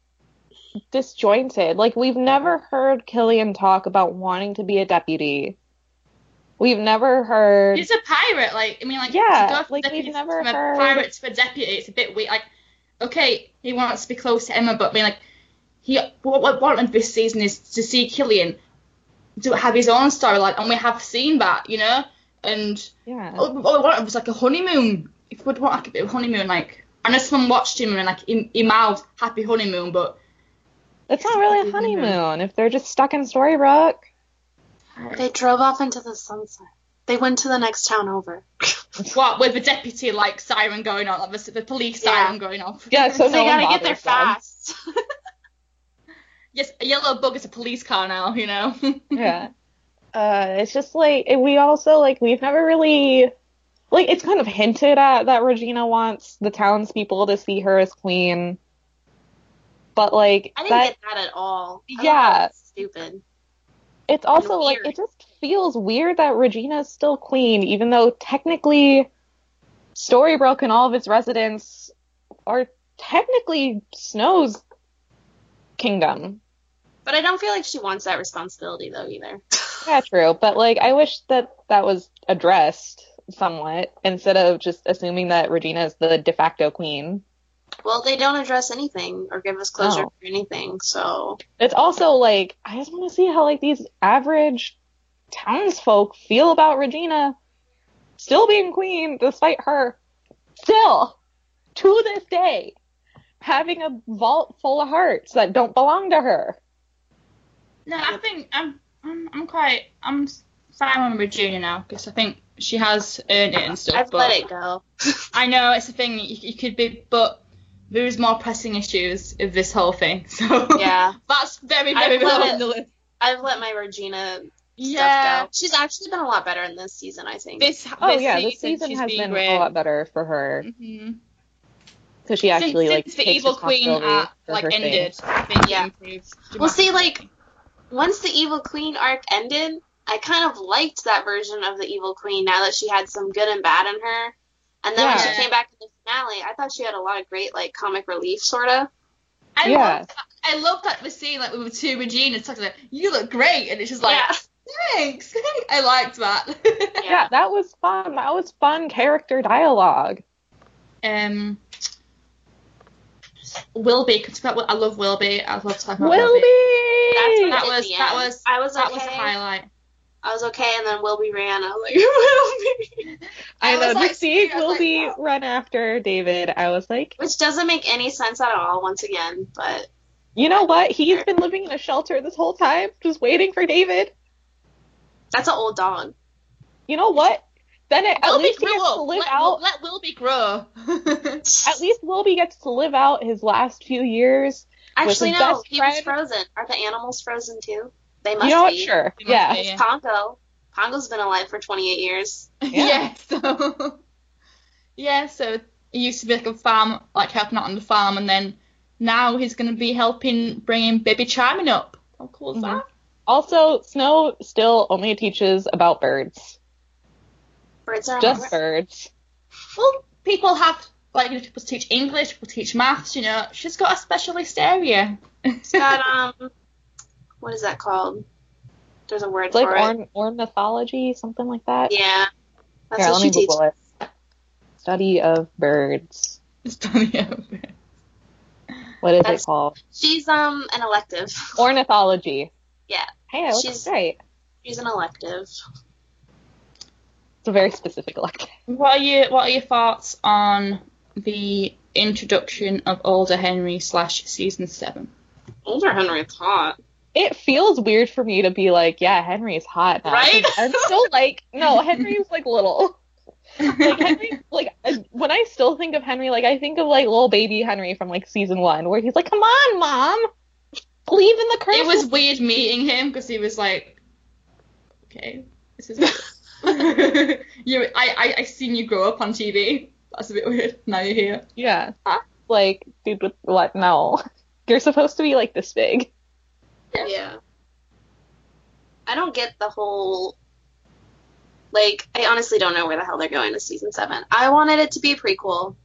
Disjointed. Like, we've never heard Killian talk about wanting to be a deputy. We've never heard... He's a pirate, we've never heard... pirate to a deputy, it's a bit weird. Like, okay, he wants to be close to Emma, but what wanted this season is to see Killian have his own storyline, and we have seen that, you know? And all we wanted was, like, a honeymoon. If we'd want, like, a bit of honeymoon, like... I know someone watched him and, like, he mouthed happy honeymoon, but... It's not really a honeymoon if they're just stuck in Storybrooke. They drove off into the sunset. They went to the next town over. What, with the deputy, like, siren going on, like the police siren going off? Yeah, so they gotta get there fast. Yes, a yellow bug is a police car now, you know? Yeah. It's just, like, we also, like, we've never really... Like, it's kind of hinted at that Regina wants the townspeople to see her as queen. But, like... I didn't get that at all. Yeah. Stupid. It's also, like, it just feels weird that Regina's still queen, even though technically Storybrooke and all of its residents are technically Snow's kingdom. But I don't feel like she wants that responsibility, though, either. Yeah, true. But, like, I wish that was addressed somewhat, instead of just assuming that Regina is the de facto queen. Well, they don't address anything or give us closure for anything, so... It's also, like, I just want to see how, like, these average townsfolk feel about Regina still being queen, despite her still, to this day, having a vault full of hearts that don't belong to her. No, I think I'm fine on Regina now, because I think she has earned it and stuff. I've let it go. I know, it's a thing, you could be, but there is more pressing issues of this whole thing, so yeah, that's very, very low on the list. I've let my Regina stuff go. She's actually been a lot better in this season, I think. This season has been a lot better for her. Mm-hmm. So she actually, since the Evil Queen ended, I think it improved. Well, see, like, once the Evil Queen arc ended, I kind of liked that version of the Evil Queen now that she had some good and bad in her. And then when she came back in the finale, I thought she had a lot of great, like, comic relief, sort of. I love that the scene, like, with two Reginas talking like, you look great, and it's just like, thanks. I liked that. Yeah, that was fun. That was fun character dialogue. Wilby, I love Wilby. I love talking about Wilby. That was a highlight. I was okay, and then Wilby ran. I was like, Wilby. I know, to see Wilby run after David, I was like... Which doesn't make any sense at all, once again, but... You know what? He's been living in a shelter this whole time, just waiting for David. That's an old dog. You know what? Then at least he gets to live out... Let Wilby grow. At least Wilby gets to live out his last few years. Actually, no, he was frozen. Are the animals frozen, too? They must be. You know what? Sure. Yeah. It's Pongo. Pongo's been alive for 28 years. Yeah. So he used to be like a farm, like helping out on the farm, and then now he's going to be helping bringing baby Charming up. How cool is that? Also, Snow still only teaches about birds. Birds are just birds. Well, people have like people teach English, people teach maths, you know. She's got a specialist area. It's got, what is that called? There's a word It's for like it. ornithology, something like that. Yeah. That's Here, what let she me teaches. Google it. Study of birds. What is it called? She's an elective. Ornithology. Yeah. Hey, I looked right. She's an elective. It's a very specific elective. What are your thoughts on the introduction of Older Henry / season 7? Older Henry's hot. It feels weird for me to be like, yeah, Henry's hot now. Right? I'm still like, no, Henry's like little. Like Henry, like when I still think of Henry, like I think of like little baby Henry from like season 1, where he's like, "Come on, mom, believe in the curse." It was weird meeting him because he was like, "Okay, this is weird." I seen you grow up on TV. That's a bit weird. Now you're here. Yeah, like, dude, what? No, you're supposed to be like this big. Yeah. I don't get the whole. Like, I honestly don't know where the hell they're going with season 7. I wanted it to be a prequel.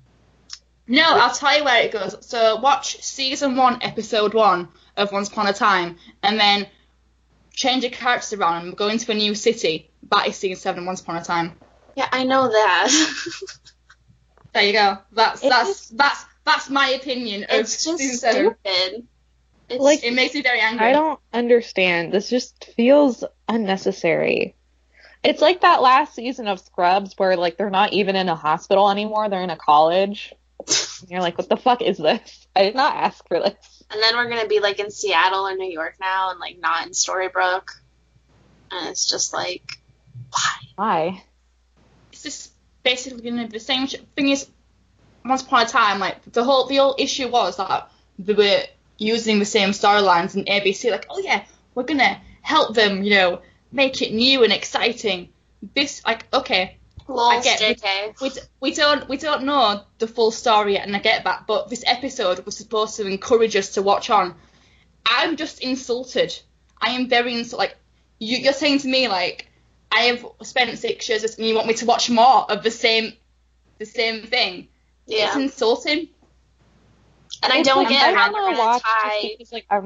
No, I'll tell you where it goes. So watch season 1, episode 1 of Once Upon a Time, and then change your characters around and go into a new city. That is season 7, Once Upon a Time. Yeah, I know that. There you go. That's my opinion of It's just season 7. stupid. It's Like, It makes me very angry. I don't understand. This just feels unnecessary. It's like that last season of Scrubs where, like, they're not even in a hospital anymore. They're in a college. And you're like, what the fuck is this? I did not ask for this. And then we're gonna be like in Seattle or New York now, and like not in Storybrooke. And it's just like, why? Why? It's just basically going to be the same thing. Is Once Upon a Time, like the whole issue was that they were using the same storylines in ABC. Like, oh yeah, we're gonna help them, you know, make it new and exciting. This, like, okay, I get JK. we don't know the full story yet, and I get that, but this episode was supposed to encourage us to watch on. I'm just insulted. I am very insulted. Like, you're saying to me, like, I have spent 6 years and you want me to watch more of the same thing. Yeah. It's insulting. And I don't get how they're wanna gonna watch tie. just because, like,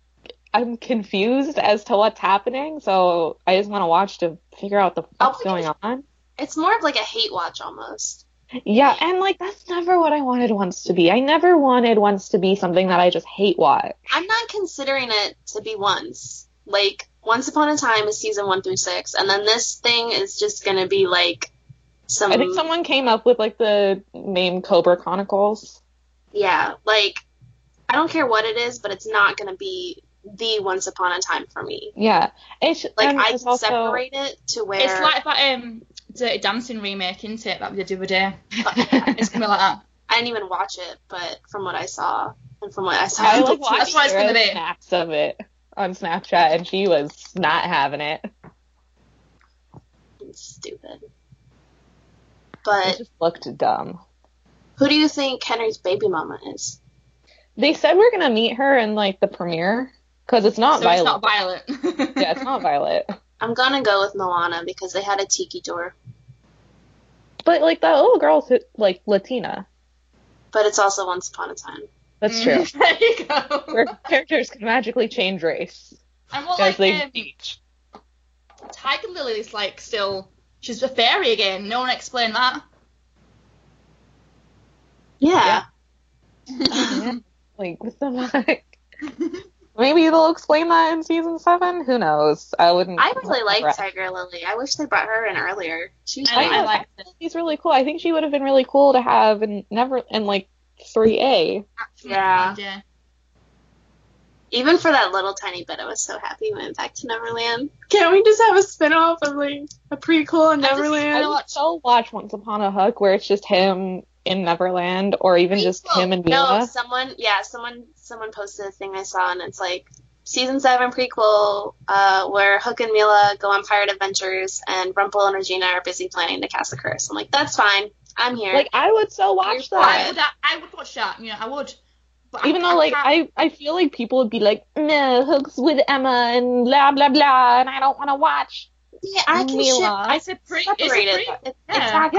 I'm confused as to what's happening, so I just want to watch to figure out the what's going on. It's more of like a hate watch almost. Yeah, and like that's never what I wanted Once to be. I never wanted Once to be something that I just hate watch. I'm not considering it to be Once. Like, Once Upon a Time is season 1 through 6, and then this thing is just gonna be like some. I think someone came up with like the name Cobra Chronicles. Yeah, like, I don't care what it is, but it's not gonna be the Once Upon a Time for me. Yeah, it's Like, and I it's can also, separate it to where It's like that Dirty Dancing remake, isn't it? That we did the other day. It's gonna be like that. I didn't even watch it, but from what I saw and from what I saw, I on like the watched That's what it's gonna be. snaps of it on Snapchat, and she was not having it. it's stupid. It But just looked dumb. who do you think Henry's baby mama is? They said we're gonna meet her in like the premiere because it's not So Violet. it's not Violet. Yeah, it's not Violet. I'm gonna go with Moana because they had a tiki tour, But like that little girl's like Latina. but it's also Once Upon a Time. That's true. There you go. Where characters can magically change race And what, as like, they teach. Tiger Lily is like still, she's a fairy again. No one explained that. Yeah. Like, what the fuck? Maybe they'll explain that in season 7? Who knows? I wouldn't. I really like Tiger Lily. I wish they brought her in earlier. She's I fun. like it. She's really cool. I think she would have been really cool to have in like 3A. Yeah. Even for that little tiny bit, I was so happy we went back to Neverland. Can't we just have a spin-off of like a prequel in Neverland? I would so watch Once Upon a Hook where it's just him in Neverland, or even just him and Mila. No, someone posted a thing I saw, and it's like season 7 prequel, where Hook and Mila go on pirate adventures, and Rumple and Regina are busy planning to cast the curse. I'm like, that's fine. I'm here. Like, I would so watch that. I would watch that. You know, I would. But Even though, like, I feel like people would be like, no, Hook's with Emma and blah, blah, blah, and I don't want to watch. yeah, I can Mila. ship. I said Separate it. Yeah. Exactly.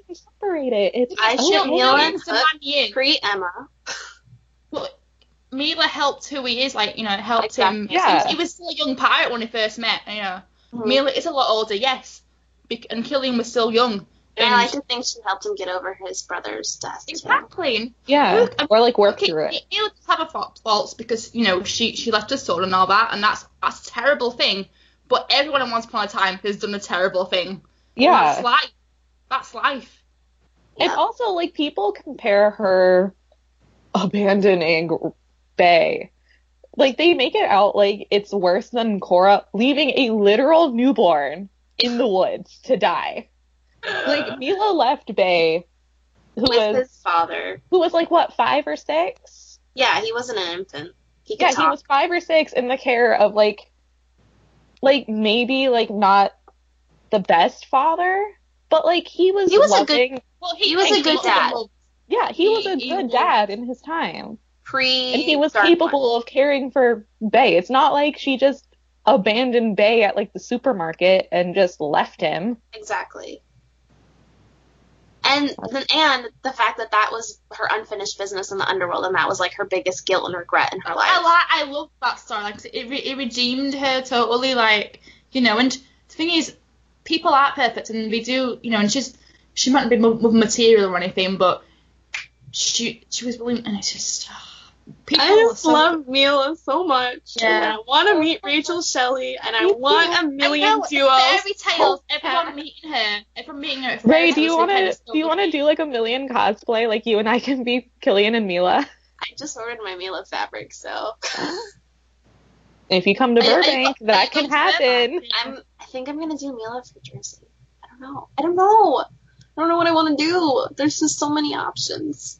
can separate it. It's I feel Mila pre-Emma. Well, Mila helped who he is, like, helped him. Yeah. He was still a young pirate when he first met, Mm-hmm. Mila is a lot older, yes. And Killian was still young. And I like to think she helped him get over his brother's death. Exactly. Yeah. Or, like, work through it. Mila does have a faults because, she left her soul and all that, and that's a terrible thing. But everyone in Once Upon a Time has done a terrible thing. Yeah. That's life. That's life. And also, like, people compare her abandoning Bae. Like, they make it out like it's worse than Korra leaving a literal newborn in the woods to die. Like, Mila left Bae, with his father. Who was, like, what, 5 or 6? Yeah, he wasn't an infant. He was 5 or 6 in the care of, like, maybe, like, not the best father, but, like, he was loving. He was a good dad. Yeah, he was a good dad in his time. And he was capable of caring for Bae. It's not like she just abandoned Bae at, like, the supermarket and just left him. Exactly. And the fact that was her unfinished business in the underworld, and that was, like, her biggest guilt and regret in her life. I love that story. Like, it redeemed her totally, like, and the thing is, people aren't perfect, and we do, and she mightn't be material or anything, but she was brilliant, and it's just... I just love Mila so much. Yeah. And I want to meet Rachel Shelley, and I want a million duos. Fairy tales. Everyone meeting her. Ray, do you want to do like a million cosplay? Like you and I can be Killian and Mila. I just ordered my Mila fabric, so. If you come to Burbank, that can happen. I think I'm gonna do Mila for Jersey. I don't know what I want to do. There's just so many options.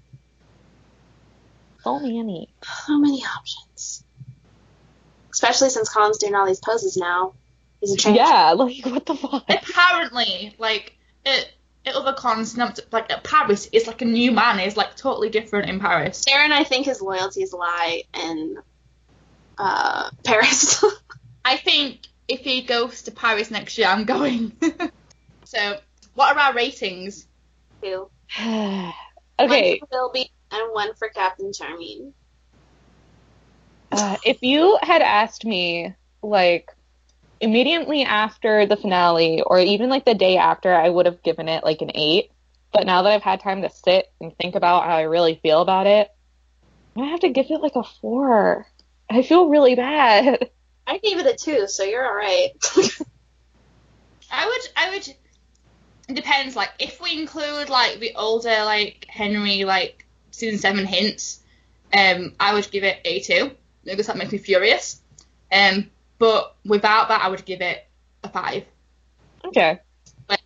So many options. Especially since Colin's doing all these poses now. He's a trainer. Yeah, like, what the fuck? Apparently, like, at other cons, like, at Paris, it's like a new man. It's, like, totally different in Paris. Aaron, I think his loyalties lie in Paris. I think if he goes to Paris next year, I'm going. So, what are our ratings? 2. Okay. 1 for Bilby and 1 for Captain Charming. If you had asked me, like, immediately after the finale, or even, like, the day after, I would have given it, like, an 8. But now that I've had time to sit and think about how I really feel about it, I'm gonna have to give it, like, a 4. I feel really bad. I gave it a 2, so you're alright. I would... It depends, like, if we include, like, the older, like, Henry, like, season 7 hints, I would give it a 2, because that makes me furious. But without that, I would give it a 5. Okay. But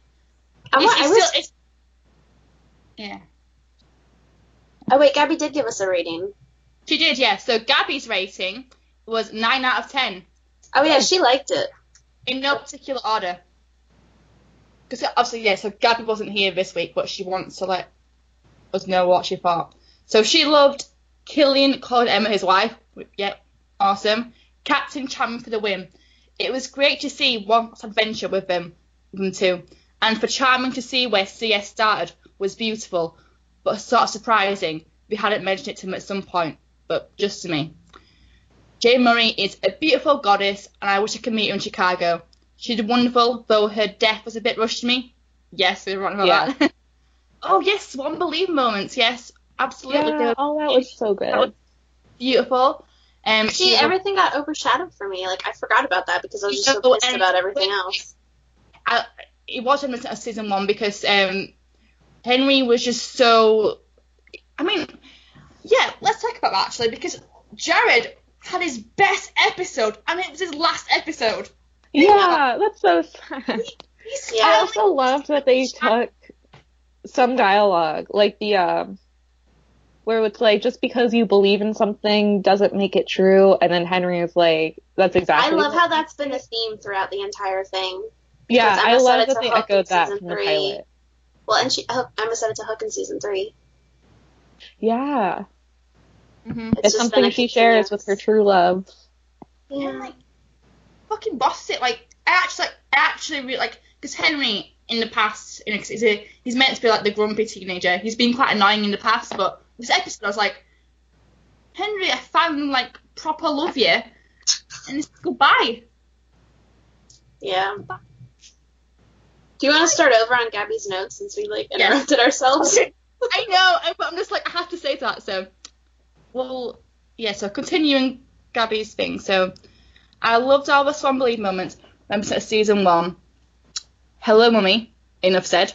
yeah. Oh, wait, Gabby did give us a rating. She did, yeah. So Gabby's rating was 9 out of 10. Oh, yeah, she liked it. In no particular order. Because obviously, yeah, so Gabby wasn't here this week, but she wants to let us know what she thought. So she loved Killian calling Emma his wife. Yep, awesome. Captain Charming for the win. It was great to see one adventure with them too. And for Charming to see where CS started was beautiful, but sort of surprising. We hadn't mentioned it to him at some point, but just to me. Jane Murray is a beautiful goddess, and I wish I could meet her in Chicago. She did wonderful, though her death was a bit rushed to me. Yes, we were wrong about that. Oh, yes, Swan Believe moments, yes, absolutely. Yeah, that was so good. That was beautiful. See, everything got overshadowed for me. Like, I forgot about that because I was just so pissed about everything else. It was a season 1 because Henry was just so... I mean, yeah, let's talk about that, actually, because Jared had his best episode, and it was his last episode. Yeah, that's so sad. I also loved that they took some dialogue, like the, where it's like, just because you believe in something doesn't make it true, and then Henry is like, that's exactly... I love how that's been a theme throughout the entire thing. Yeah, I love that they echoed that from the pilot. Well, and Emma said it to Hook in season 3. Yeah. Mm-hmm. It's something she shares with her true love. Yeah. And, like, fucking boss it. Like, I actually really, like, because Henry, in the past. He's meant to be like the grumpy teenager. He's been quite annoying in the past, but this episode I was like, Henry, I finally like proper love you, and it's goodbye. Yeah. Do you want to start over on Gabby's notes since we like interrupted ourselves? I know, but I'm just like, I have to say that. So, well, yeah. So continuing Gabby's thing. So, I loved all the Swan Believe moments. Remember season 1. Hello, mummy. Enough said.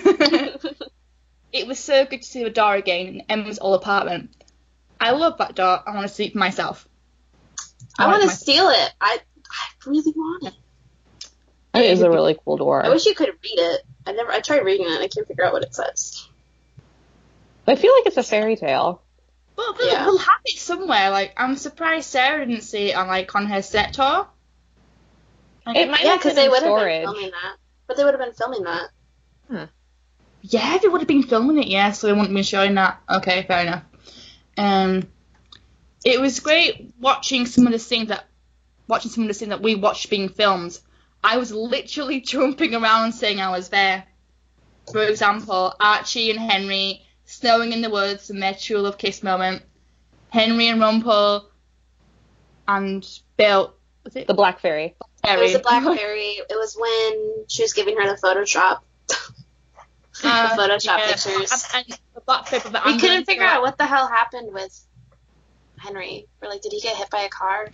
It was so good to see the door again in Emma's old apartment. I love that door. I want to see it for myself. I want to steal it. I really want it. It is a really cool door. I wish you could read it. I tried reading it and I can't figure out what it says. I feel like it's a fairy tale. But we'll have it somewhere. Like, I'm surprised Sarah didn't see it on her set tour. It might because they would have been filming that. But they would have been filming that. Huh. Yeah, they would have been filming it, yeah, so they wouldn't be showing that. Okay, fair enough. It was great watching some of the scenes that we watched being filmed. I was literally jumping around saying I was there. For example, Archie and Henry snowing in the woods and their true love kiss moment. Henry and Rumpel and Bill. Was it the Black Fairy? It was the Black Fairy. It was when she was giving her the Photoshop. Photoshop pictures. And the Black Fairy, we couldn't figure out what the hell happened with Henry. We're like, did he get hit by a car?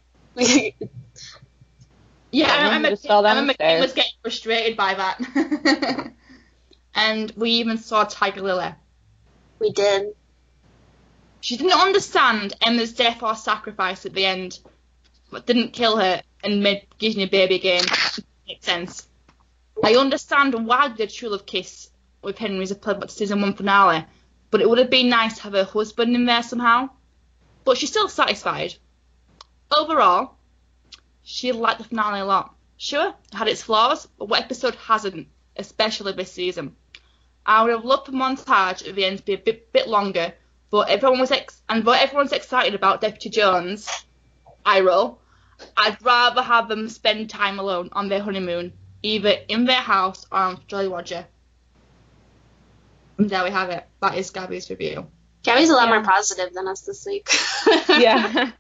Yeah, I remember Kim was getting frustrated by that. And we even saw Tiger Lily. We did. She didn't understand Emma's death or sacrifice at the end, but didn't kill her and made giving a baby again. Makes sense. I understand why they did True Love Kiss with Henry's season 1 finale, but it would have been nice to have her husband in there somehow. But she's still satisfied. Overall, she liked the finale a lot. Sure, it had its flaws, but what episode hasn't, especially this season? I would have loved the montage at the end to be a bit longer, but everyone's excited about Deputy Jones, I'd rather have them spend time alone on their honeymoon, either in their house or on Jolly Roger. And there we have it. That is Gabby's review. Gabby's a lot more positive than us this week. Yeah.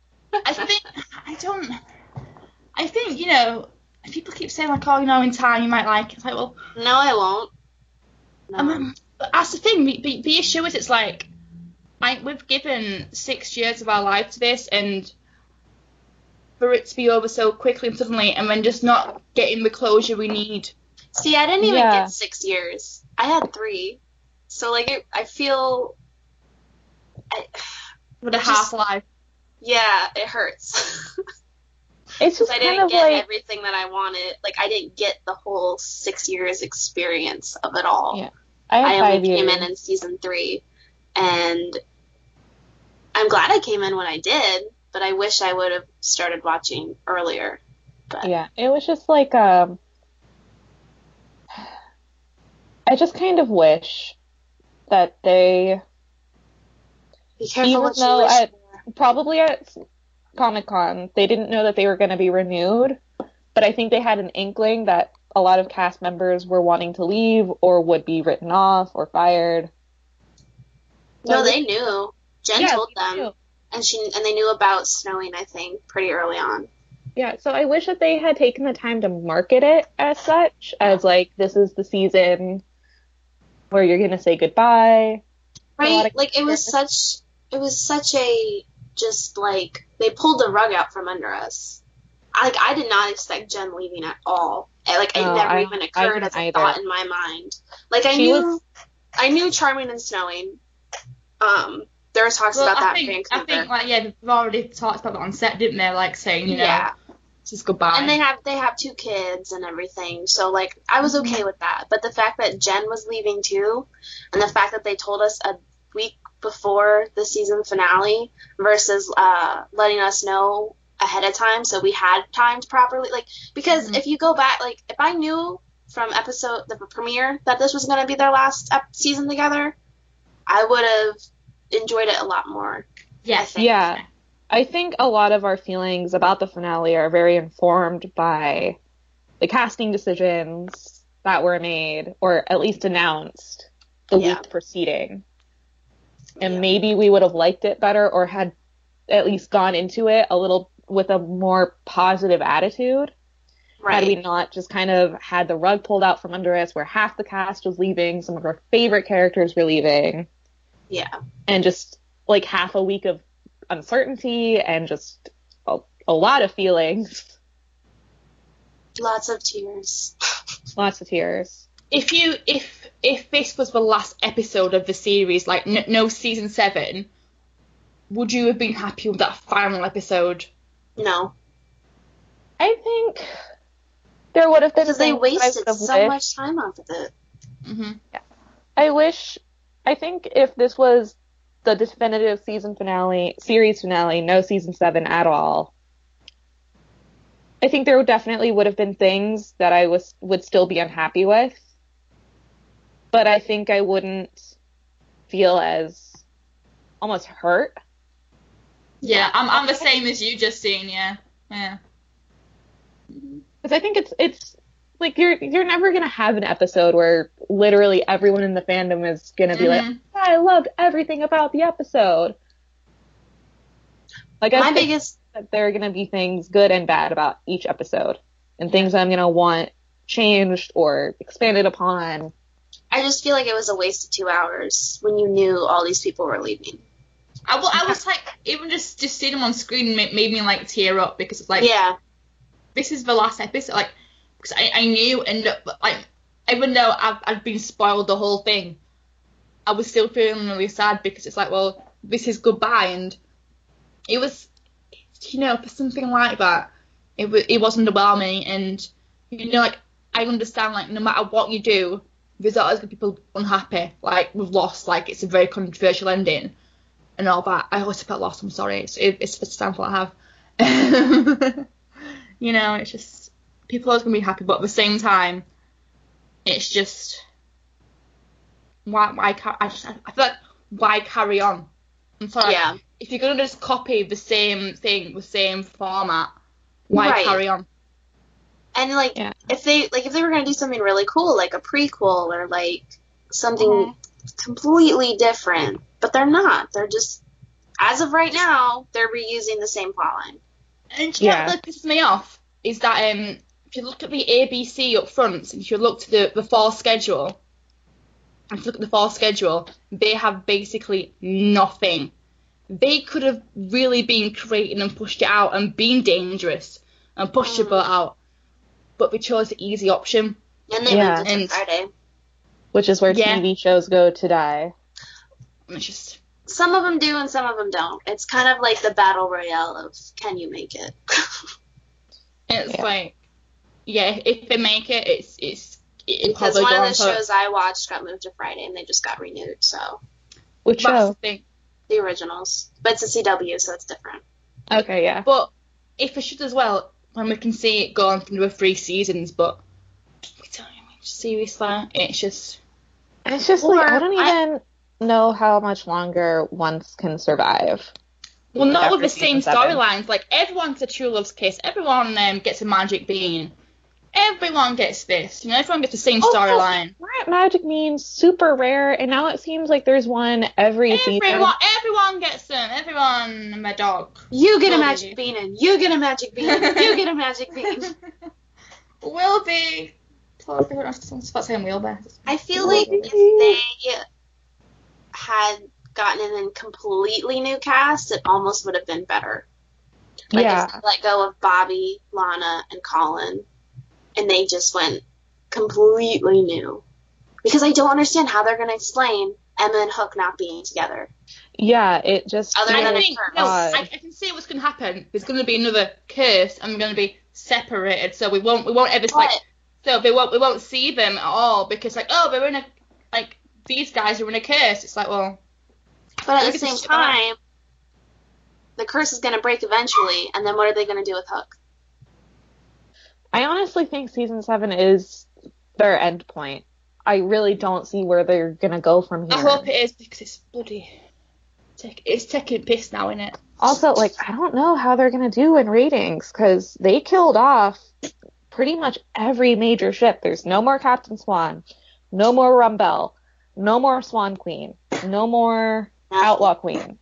I think, you know, people keep saying, like, oh, you know, in time you might like it. It's like, well... No, I won't. No. That's the thing. The issue is, it's like, we've given 6 years of our life to this, and for it to be over so quickly and suddenly, and then just not getting the closure we need. See, I didn't even get 6 years. I had 3. So, like, I feel... With a half-life. Yeah, it hurts. It's just I kind didn't of get like everything that I wanted. Like, I didn't get the whole 6 years experience of it all. Yeah. I only came in season 3, and I'm glad I came in when I did, but I wish I would have started watching earlier. But. Yeah, it was just like I just kind of wish that they be careful what you wish for. Probably at Comic-Con, they didn't know that they were going to be renewed, but I think they had an inkling that a lot of cast members were wanting to leave or would be written off or fired. No, they knew. Jen told them, and they knew about snowing, I think, pretty early on. Yeah, so I wish that they had taken the time to market it as such, as like, this is the season where you're going to say goodbye. Right, like, it was such a, just like, they pulled the rug out from under us. I did not expect Jen leaving at all. Like, it never even occurred as a thought in my mind. Like, I knew Charming and Snowing. There were talks about that in Vancouver. I think, like, they've already talked about that on set, didn't they? Like, saying, you know, just goodbye. And they have 2 kids and everything, so, like, I was okay with that. But the fact that Jen was leaving too, and the fact that they told us a week before the season finale versus letting us know ahead of time so we had time to properly, like, because if you go back, like, if I knew from the premiere that this was going to be their last season together, I would have enjoyed it a lot more. Yes. Yeah. I think a lot of our feelings about the finale are very informed by the casting decisions that were made, or at least announced, the week preceding. And maybe we would have liked it better, or had at least gone into it a little with a more positive attitude. Right. Had we not just kind of had the rug pulled out from under us, where half the cast was leaving, some of our favorite characters were leaving. Yeah. And just like half a week of uncertainty and just a lot of feelings. Lots of tears. Lots of tears. If this was the last episode of the series, like no season 7, would you have been happy with that final episode? No. I think there would have been, because they wasted so much time off of it. Mm-hmm. Yeah. I think if this was the definitive series finale, no season 7 at all, I think there definitely would have been things that I would still be unhappy with, but I think I wouldn't feel as almost hurt. Yeah, I'm the same as you, Justine. Yeah. Because I think it's like you're never gonna have an episode where literally everyone in the fandom is gonna be like, I loved everything about the episode. Like, I think that there are gonna be things good and bad about each episode, and things I'm gonna want changed or expanded upon. I just feel like it was a waste of 2 hours when you knew all these people were leaving. I was like, even just seeing them on screen made me like tear up, because it's like, this is the last episode, like, because I knew, and like, even though I've been spoiled the whole thing, I was still feeling really sad, because it's like, well, this is goodbye, and it was, for something like that, it was underwhelming, and like, I understand, like, no matter what you do, there's always going to be people unhappy, like, with Lost, like, it's a very controversial ending, and all that. I always felt lost, I'm sorry, it's the sample I have. It's just, people are always going to be happy, but at the same time, it's just, I feel like, why carry on? I'm sorry. Yeah. If you're going to just copy the same thing, the same format, why carry on? And, like, if they were going to do something really cool, like a prequel or, like, something completely different, but they're not. They're just, as of right now, they're reusing the same plotline. And what pisses me off is that if you look at the ABC up front, and if you look to the fall schedule, they have basically nothing. They could have really been creating and pushed it out and been dangerous and pushed the boat out, but they chose the easy option. And they moved it to Friday. Which is where TV shows go to die. It's just... Some of them do and some of them don't. It's kind of like the battle royale of, can you make it? It's like, if they make it, it's because one of the shows I watched got moved to Friday and they just got renewed, so. Which show? The originals. But it's a CW, so it's different. Okay, yeah. But if it should as well, when we can see it go on through 3 seasons, but we don't, seriously, it's just like, I don't even know how much longer Once can survive. Well, not with the same storylines. Like, everyone gets a True Love's kiss. Everyone gets a magic bean. Everyone gets this. Everyone gets the same storyline. Weren't magic beans super rare? And now it seems like there's one every season. Everyone gets them. Everyone, my dog. You get a magic bean, and you get a magic bean, and you get a magic bean. Will be. I was about to say Wilbur. I feel like if they had gotten in a completely new cast, it almost would have been better. Like, if they let go of Bobby, Lana, and Colin, and they just went completely new. Because I don't understand how they're going to explain Emma and Hook not being together. Yeah, it just... Other than I can see what's going to happen. There's going to be another curse, and we're going to be separated, so we won't ever... So we won't see them at all, because, like, they're in a... Like, these guys are in a curse. It's like, well... But at the same time, the curse is going to break eventually, and then what are they going to do with Hook? I honestly think season 7 is their end point. I really don't see where they're going to go from here. I hope it is, because it's bloody... It's taking piss now, isn't it? Also, like, I don't know how they're going to do in ratings, because they killed off pretty much every major ship. There's no more Captain Swan, no more Rumble, no more Swan Queen, no more Outlaw Queen,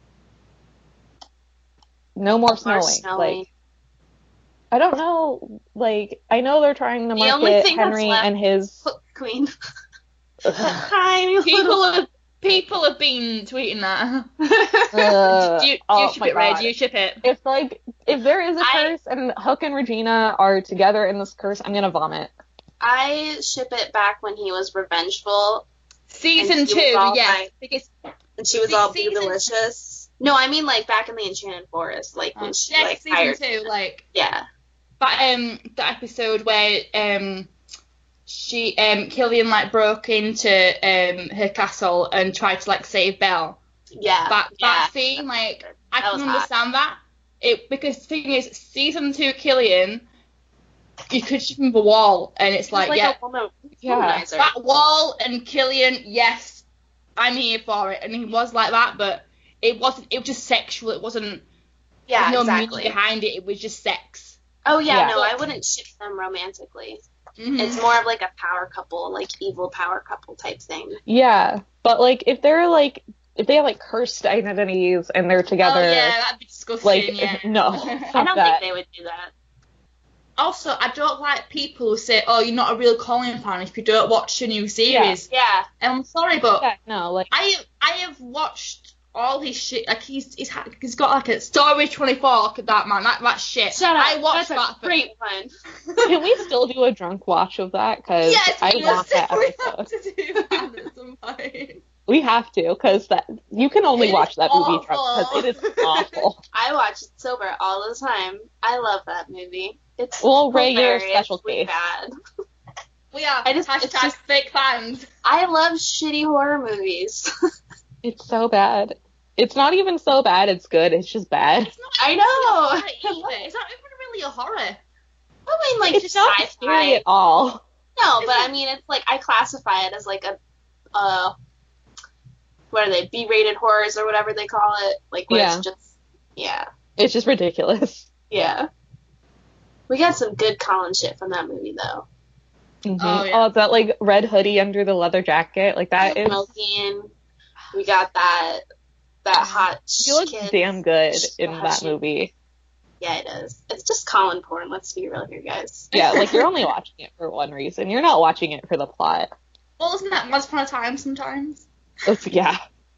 no more Snowing. Like, I don't know. Like, I know they're trying to market Henry and his Hook Queen. People have been tweeting that. You ship it, Red. You ship it. If there is a curse and Hook and Regina are together in this curse, I'm gonna vomit. I ship it back when he was revengeful. Season 2, yes. And she was all delicious. No, I mean like back in the Enchanted Forest, like when she like season hired. 2, like yeah. But the episode where she Killian like broke into her castle and tried to like save Belle. Yeah. That scene, like I can understand that. Because the thing is, season 2 Killian, you could shoot from the wall and it's like a womanizer. That wall and Killian, yes, I'm here for it. And he was like that, but it wasn't. It was just sexual. It wasn't. Yeah, no meaning behind it. It was just sex. Oh yeah, no, I wouldn't ship them romantically. Mm-hmm. It's more of like a power couple, like evil power couple type thing. Yeah, but like if they have like cursed identities and they're together, oh yeah, that'd be disgusting. Like no, I don't think they would do that. Also, I don't like people who say, "Oh, you're not a real Colin fan if you don't watch a new series." Yeah. And I'm sorry, but no, like I have watched all his shit. Like he's got like a Story 24. Look at that man, that shit. Shut up. I watched that. Great one. Can we still do a drunk watch of that? Because I want that episode. We have to do that at some point. We have to, because you can only watch that movie drunk, because it is awful. I watch it sober all the time. I love that movie. It's Ray, you're a special case. Bad. We are. Hashtag fake fans. I love shitty horror movies. It's so bad. It's not even so bad. It's good. It's just bad. I know. It's not even really a horror. I mean, like, it's just not sci-fi scary at all. No, but I mean, it's like I classify it as like a what are they? B-rated horrors or whatever they call it. Like, where it's just It's just ridiculous. Yeah. We got some good Colin shit from that movie, though. Mm-hmm. Oh, yeah. That, like, red hoodie under the leather jacket. Like, that is... Smoking. We got that hot He looks damn good in that movie. Yeah, it is. It's just Colin porn, let's be real here, guys. Yeah, like, you're only watching it for one reason. You're not watching it for the plot. Well, isn't that Once Upon a Time sometimes? Yeah.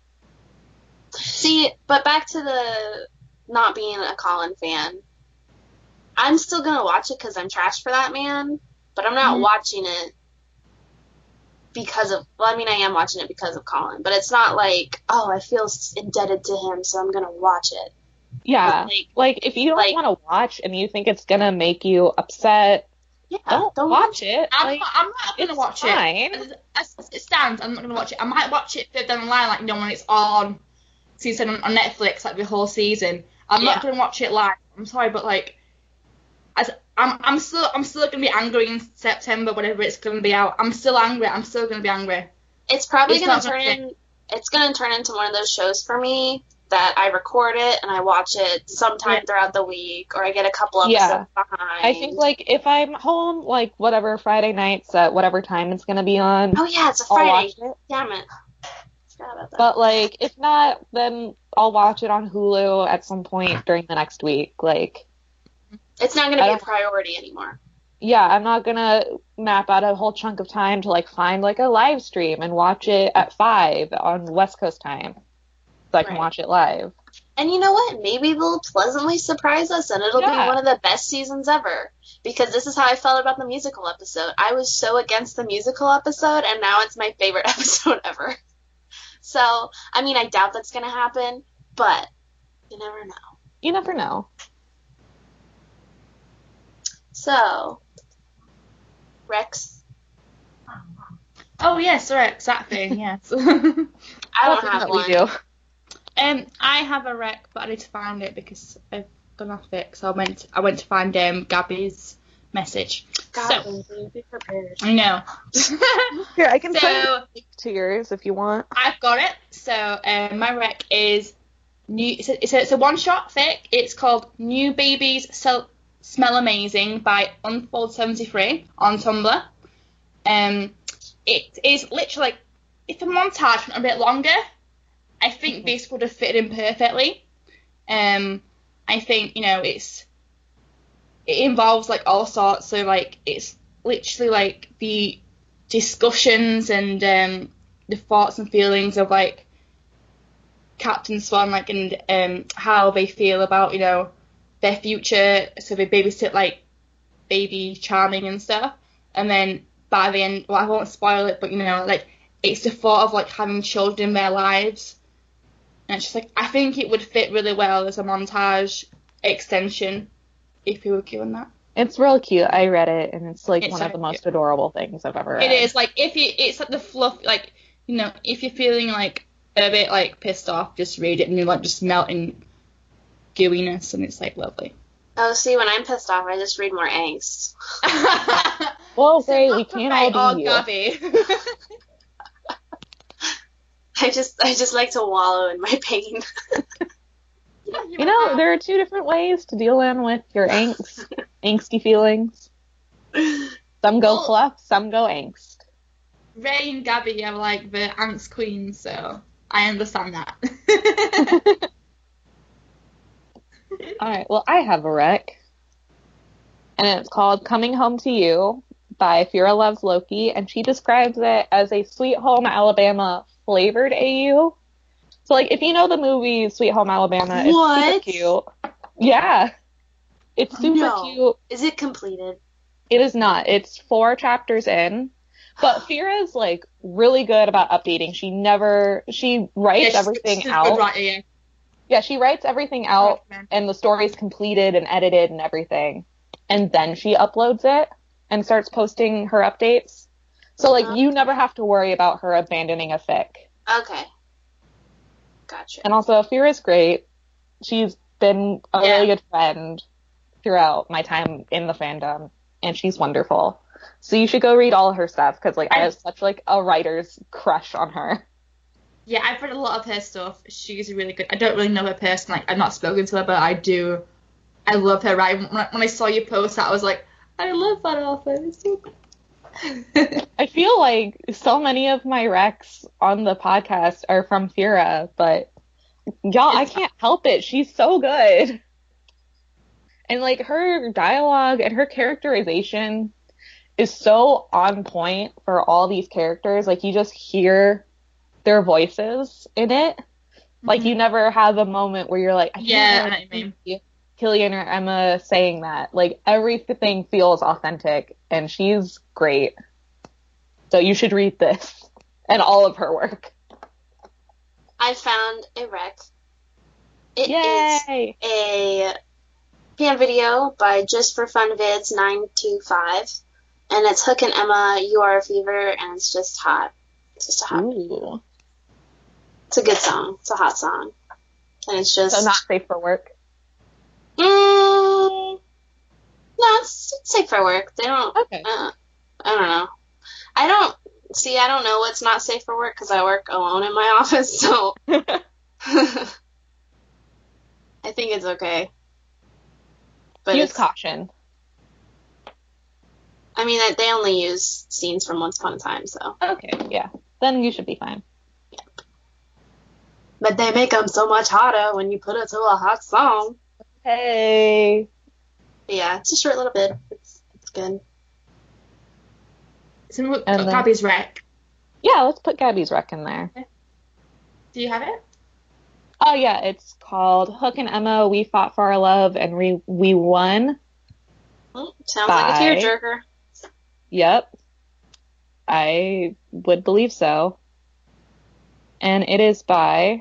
See, but back to the not being a Colin fan. I'm still going to watch it because I'm trash for that man, but I'm not watching it because of, well, I mean, I am watching it because of Colin, but it's not like, oh, I feel indebted to him, so I'm going to watch it. Yeah. Like if you don't want to watch and you think it's going to make you upset, don't watch it. I'm not going to watch it. As it stands, I'm not going to watch it. I might watch it further down the line, like, you know, when it's on season on Netflix, like the whole season. I'm not going to watch it live. I'm sorry, but like, I'm still gonna be angry in September, whatever it's gonna be out. I'm still angry. I'm still gonna be angry. It's probably gonna turn into one of those shows for me that I record it and I watch it sometime throughout the week, or I get a couple episodes behind. I think like if I'm home, like whatever Friday nights at whatever time it's gonna be on. Oh yeah, it's a Friday. Damn it. But like if not, then I'll watch it on Hulu at some point during the next week. Like. It's not going to be a priority anymore. Yeah, I'm not going to map out a whole chunk of time to, like, find, like, a live stream and watch it at 5 on West Coast time so I can watch it live. And you know what? Maybe they'll pleasantly surprise us and it'll be one of the best seasons ever. Because this is how I felt about the musical episode. I was so against the musical episode, and now it's my favorite episode ever. So, I mean, I doubt that's going to happen, but you never know. You never know. So, Rex. Oh yes, Rex, that thing, yes. I don't have one. Do. I have a rec, but I need to find it because I've gone off it. So I went to find Gabby's message. Be prepared. I know. Here, I can send to yours if you want. I've got it. So my rec is new. It's a one-shot fic. It's called New Babies Smell Amazing by Unfold73 on Tumblr. It is literally like, if the montage went a bit longer, I think this would have fitted in perfectly. I think, you know, it involves like all sorts, so like it's literally like the discussions and the thoughts and feelings of like Captain Swan, like, and how they feel about, you know, their future. So they babysit like baby Charming and stuff, and then by the end, well, I won't spoil it, but you know, like, it's the thought of like having children in their lives, and it's just like, I think it would fit really well as a montage extension if we were given that. It's real cute. I read it, and it's like one of the most adorable things I've ever read. It is, like, it's like the fluff, like, you know, if you're feeling like a bit like pissed off, just read it and you're like just melting gooiness, and it's like lovely. Oh, see, when I'm pissed off, I just read more angst. Well, okay, we can't all be you. Gabby. I just like to wallow in my pain. You know, there are two different ways to deal with your angsty feelings. Some go fluff, some go angst. Ray and Gabby are like the angst queens, so I understand that. Alright, well, I have a rec. And it's called Coming Home to You by Fira Loves Loki, and she describes it as a Sweet Home Alabama flavored AU. So, like, if you know the movie Sweet Home Alabama, it's super cute. Yeah. It's super cute. Is it completed? It is not. It's 4 chapters in. But Fira's, like, really good about updating. She writes everything out. Yeah, she writes everything out, and the story's completed and edited and everything. And then she uploads it and starts posting her updates. So, like, you never have to worry about her abandoning a fic. Okay. Gotcha. And also, Fira's great. She's been a really good friend throughout my time in the fandom, and she's wonderful. So you should go read all of her stuff, because, like, I have such, like, a writer's crush on her. Yeah, I've read a lot of her stuff. She's really good. I don't really know her personally. Like, I've not spoken to her, but I do. I love her writing. When I saw you post that, I was like, I love that author. It's so good. I feel like so many of my recs on the podcast are from Fira, but y'all, I can't help it. She's so good. And, like, her dialogue and her characterization is so on point for all these characters. Like, you just hear their voices in it. Like, you never have a moment where you're like, I can't see Killian or Emma saying that. Like, everything feels authentic, and she's great. So you should read this and all of her work. I found a rec. It Yay! is a fan video by Just for Fun Vids 925, and it's Hook and Emma, You Are a Fever, and it's just hot. It's just a hot. Ooh. It's a good song. It's a hot song, and it's just so not safe for work. No, it's safe for work. They don't. Okay. I don't know. I don't know what's not safe for work because I work alone in my office, so I think it's okay. But use caution. I mean, they only use scenes from Once Upon a Time, so. Okay, yeah. Then you should be fine. Yep. But they make them so much hotter when you put it to a hot song. Hey. But yeah, it's a short little bit. It's good. So Gabby's rec. Yeah, let's put Gabby's rec in there. Okay. Do you have it? Oh, yeah, it's called Hook and Emma, We Fought for Our Love, and we Won. Sounds like a tearjerker. Yep. I would believe so. And it is by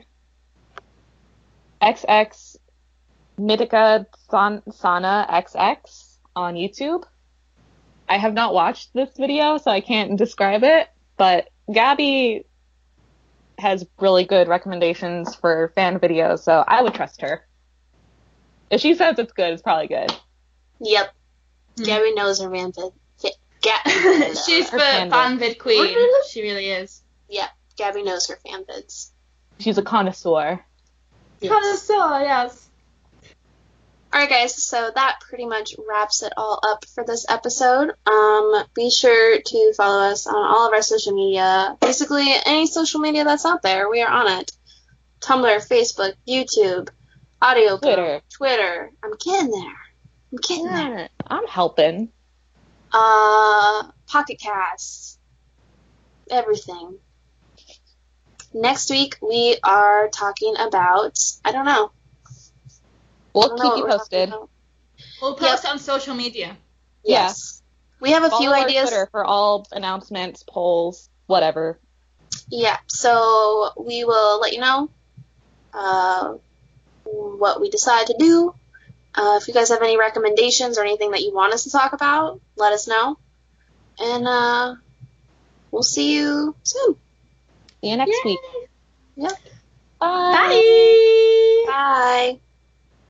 XX Mythica Sana XX on YouTube. I have not watched this video, so I can't describe it, but Gabby has really good recommendations for fan videos, so I would trust her. If she says it's good, it's probably good. Yep. Gabby knows her fan vid. She's the fan vid queen. She really is. Yep. Gabby knows her fan vids. She's a connoisseur. Yes. Connoisseur, yes. Alright guys, so that pretty much wraps it all up for this episode. Be sure to follow us on all of our social media. Basically, any social media that's out there, we are on it. Tumblr, Facebook, YouTube, Audio, Twitter. I'm getting there. I'm helping. Pocket Cast. Everything. Next week, we are talking about, I don't know. We'll keep you posted. We'll post on social media. Yes. We have a few ideas. Twitter for all announcements, polls, whatever. Yeah, so we will let you know what we decide to do. If you guys have any recommendations or anything that you want us to talk about, let us know. And we'll see you soon. See you next week. Yep. Bye. Bye.